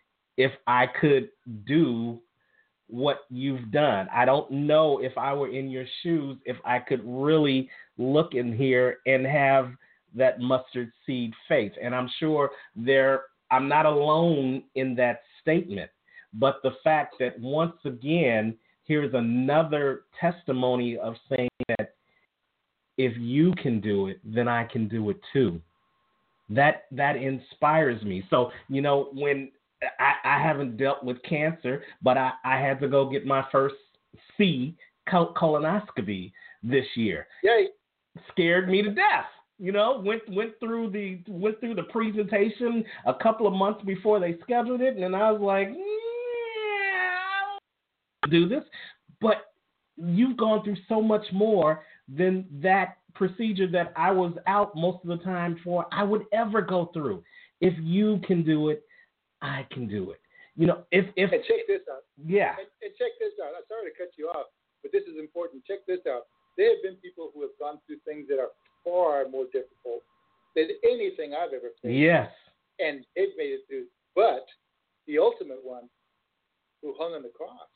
if I could do what you've done. I don't know if I were in your shoes, if I could really look in here and have that mustard seed faith. And I'm sure there, I'm not alone in that statement, but the fact that once again, here's another testimony of saying that if you can do it, then I can do it too. That, that inspires me. So, you know, when I, I haven't dealt with cancer, but I, I had to go get my first C colonoscopy this year. Yay. scared me to death. You know, went went through the went through the presentation a couple of months before they scheduled it, and I was like, yeah, I'll do this. But you've gone through so much more than that procedure that I was out most of the time for I would ever go through. If you can do it, I can do it. You know, if if and check this out. Yeah. And, and check this out. I'm sorry to cut you off, but this is important. Check this out. There have been people who have gone through things that are far more difficult than anything I've ever faced. Yes. And they've made it through. But the ultimate one, who hung on the cross,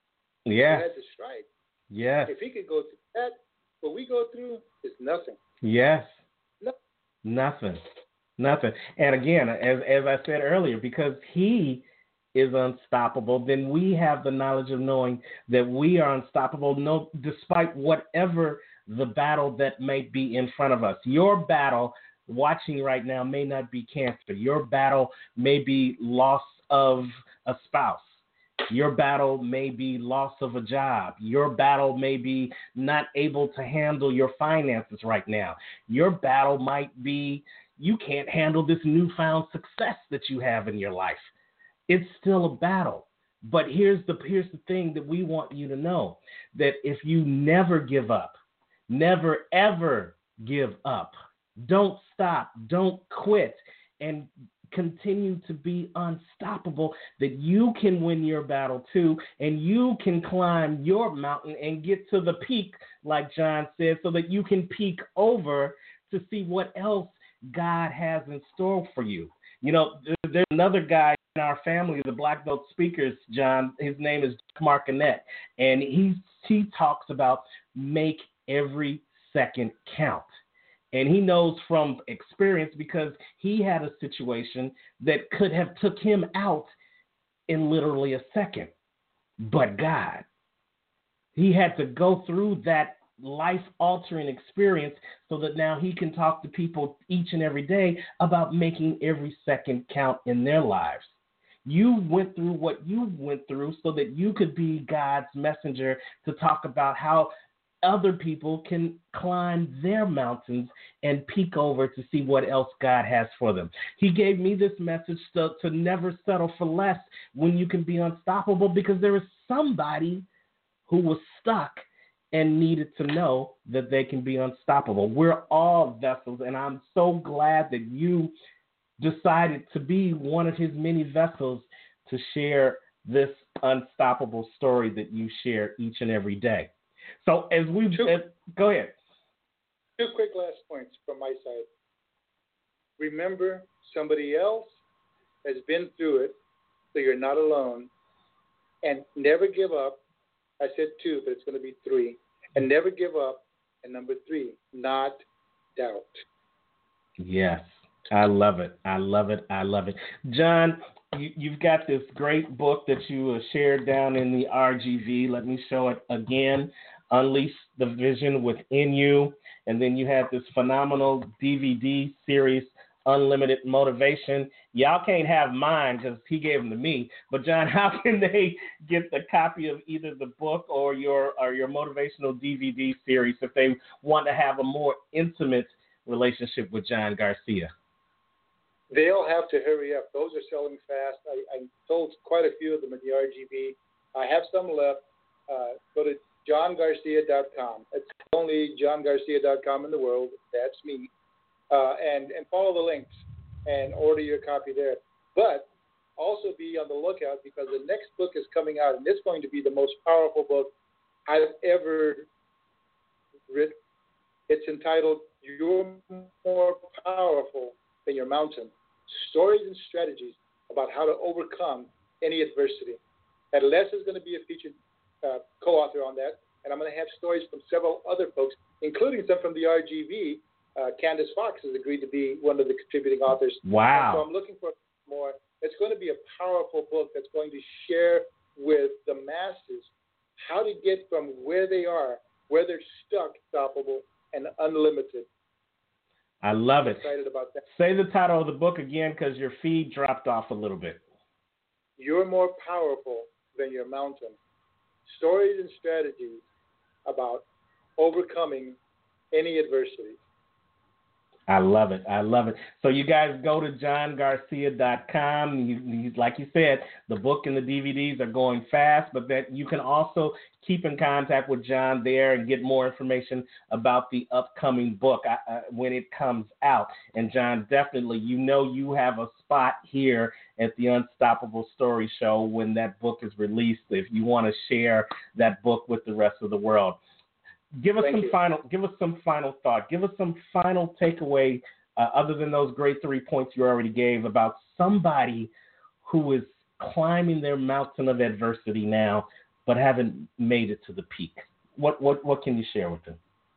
yeah, who had the stripe. Yes. If he could go through that, what we go through is nothing. Yes. No. Nothing. Nothing. And again, as as I said earlier, because he is unstoppable, then we have the knowledge of knowing that we are unstoppable, no, despite whatever the battle that may be in front of us. Your battle watching right now may not be cancer. Your battle may be loss of a spouse. Your battle may be loss of a job. Your battle may be not able to handle your finances right now. Your battle might be you can't handle this newfound success that you have in your life. It's still a battle. But here's the here's the thing that we want you to know, that if you never give up, never ever give up, don't stop, don't quit, and continue to be unstoppable, that you can win your battle too, and you can climb your mountain and get to the peak, like John said, so that you can peek over to see what else God has in store for you. You know, there's another guy in our family, the Black Belt Speakers, John, his name is Mark Annette, and he, he talks about make every second count. And he knows from experience, because he had a situation that could have took him out in literally a second. But God, he had to go through that life-altering experience so that now he can talk to people each and every day about making every second count in their lives. You went through what you went through so that you could be God's messenger to talk about how other people can climb their mountains and peek over to see what else God has for them. He gave me this message to, to never settle for less when you can be unstoppable, because there is somebody who was stuck and needed to know that they can be unstoppable. We're all vessels, and I'm so glad that you decided to be one of his many vessels to share this unstoppable story that you share each and every day. So as we uh, go ahead. Two quick last points from my side. Remember, somebody else has been through it, so you're not alone. And never give up. I said two, but it's going to be three. And never give up. And number three, not doubt. Yes, I love it. I love it. I love it. John, you, you've got this great book that you uh, shared down in the R G V. Let me show it again. Unleash the Vision Within You. And then you have this phenomenal D V D series, Unlimited Motivation. Y'all can't have mine because he gave them to me. But John, how can they get the copy of either the book or your or your motivational D V D series if they want to have a more intimate relationship with John Garcia? They'll have to hurry up. Those are selling fast. I, I sold quite a few of them at the R G V. I have some left. Uh, go to john garcia dot com. It's only john garcia dot com in the world. That's me. Uh, and, and follow the links and order your copy there. But also be on the lookout, because the next book is coming out, and it's going to be the most powerful book I've ever written. It's entitled You're More Powerful Than Your Mountain, Stories and Strategies About How to Overcome Any Adversity. And Les is going to be a featured uh, co-author on that, and I'm going to have stories from several other folks, including some from the R G V. Uh, Candace Fox has agreed to be one of the contributing authors. Wow. And so I'm looking for more. It's going to be a powerful book that's going to share with the masses how to get from where they are, where they're stuck, stoppable, and unlimited. I love I'm it. excited about that. Say the title of the book again, because your feed dropped off a little bit. You're More Powerful Than Your Mountain. Stories and strategies about overcoming any adversity. I love it. I love it. So you guys go to john garcia dot com. You, you, like you said, the book and the D V Ds are going fast, but that you can also keep in contact with John there and get more information about the upcoming book uh, when it comes out. And John, definitely, you know you have a spot here at the Unstoppable Story Show when that book is released, if you want to share that book with the rest of the world. Give us Thank some you. final. Give us some final thought. Give us some final takeaway, uh, other than those great three points you already gave, about somebody who is climbing their mountain of adversity now, but haven't made it to the peak. What what what can you share with them?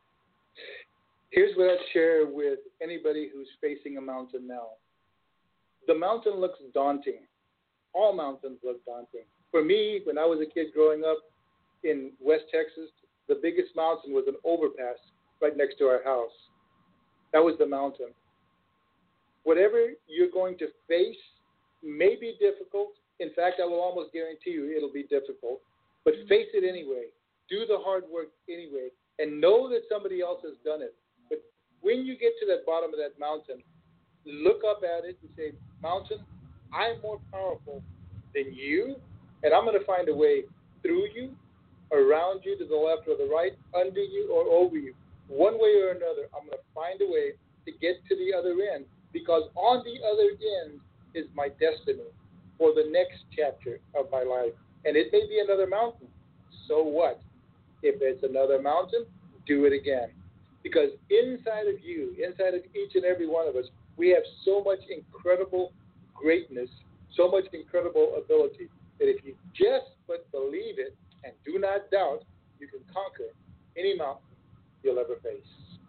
Here's what I'd share with anybody who's facing a mountain now. The mountain looks daunting. All mountains look daunting. For me, when I was a kid growing up in West Texas, the biggest mountain was an overpass right next to our house. That was the mountain. Whatever you're going to face may be difficult. In fact, I will almost guarantee you it'll be difficult. But face it anyway. Do the hard work anyway. And know that somebody else has done it. But when you get to that bottom of that mountain, look up at it and say, mountain, I'm more powerful than you, and I'm going to find a way through you, around you, to the left or the right, under you or over you. One way or another, I'm going to find a way to get to the other end, because on the other end is my destiny for the next chapter of my life. And it may be another mountain. So what? If it's another mountain, do it again. Because inside of you, inside of each and every one of us, we have so much incredible greatness, so much incredible ability, that if you just but believe it and do not doubt, you can conquer any mountain you'll ever face.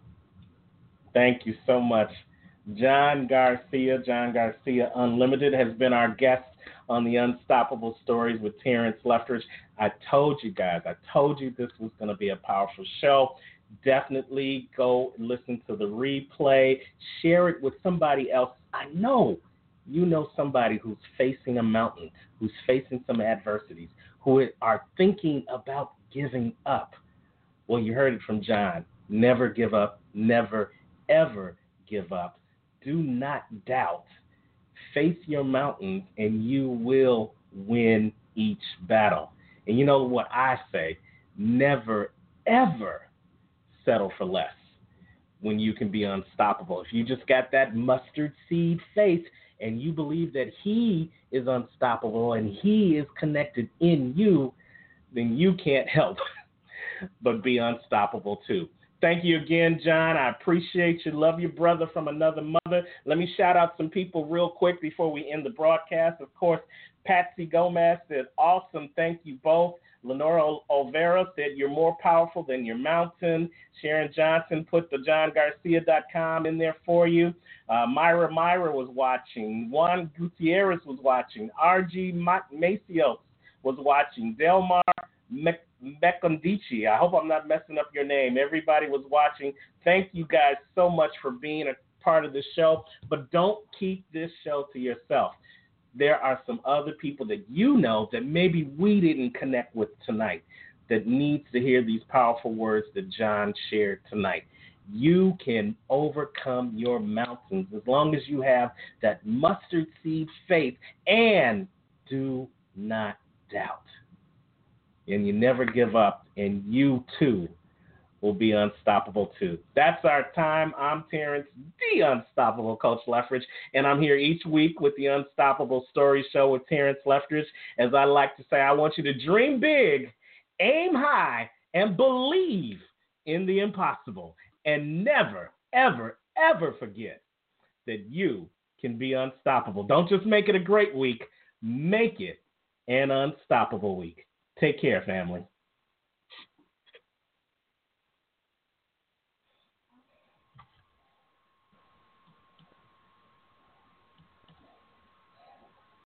Thank you so much. John Garcia, John Garcia Unlimited, has been our guest on the Unstoppable Stories with Terrence Leftridge. I told you guys, I told you this was going to be a powerful show. Definitely go listen to the replay. Share it with somebody else. I know you know somebody who's facing a mountain, who's facing some adversities, who are thinking about giving up. Well, you heard it from John. Never give up. Never, ever give up. Do not doubt. Face your mountains, and you will win each battle. And you know what I say? Never, ever settle for less when you can be unstoppable. If you just got that mustard seed faith and you believe that he is unstoppable and he is connected in you, then you can't help but be unstoppable too. Thank you again, John. I appreciate you. Love your brother from another mother. Let me shout out some people real quick before we end the broadcast. Of course, Patsy Gomez said, awesome. Thank you both. Lenora Olvera said, you're more powerful than your mountain. Sharon Johnson put the john garcia dot com in there for you. Uh, Myra Myra was watching. Juan Gutierrez was watching. R G Macios was watching. Delmar Mekondici. I hope I'm not messing up your name. Everybody was watching. Thank you guys so much for being a part of the show. But don't keep this show to yourself. There are some other people that you know that maybe we didn't connect with tonight that needs to hear these powerful words that John shared tonight. You can overcome your mountains as long as you have that mustard seed faith, and do not doubt. And you never give up, and you too will be unstoppable too. That's our time. I'm Terrence, the Unstoppable Coach Leftridge, and I'm here each week with the Unstoppable Story Show with Terrence Leftridge. As I like to say, I want you to dream big, aim high, and believe in the impossible. And never, ever, ever forget that you can be unstoppable. Don't just make it a great week. Make it an unstoppable week. Take care, family.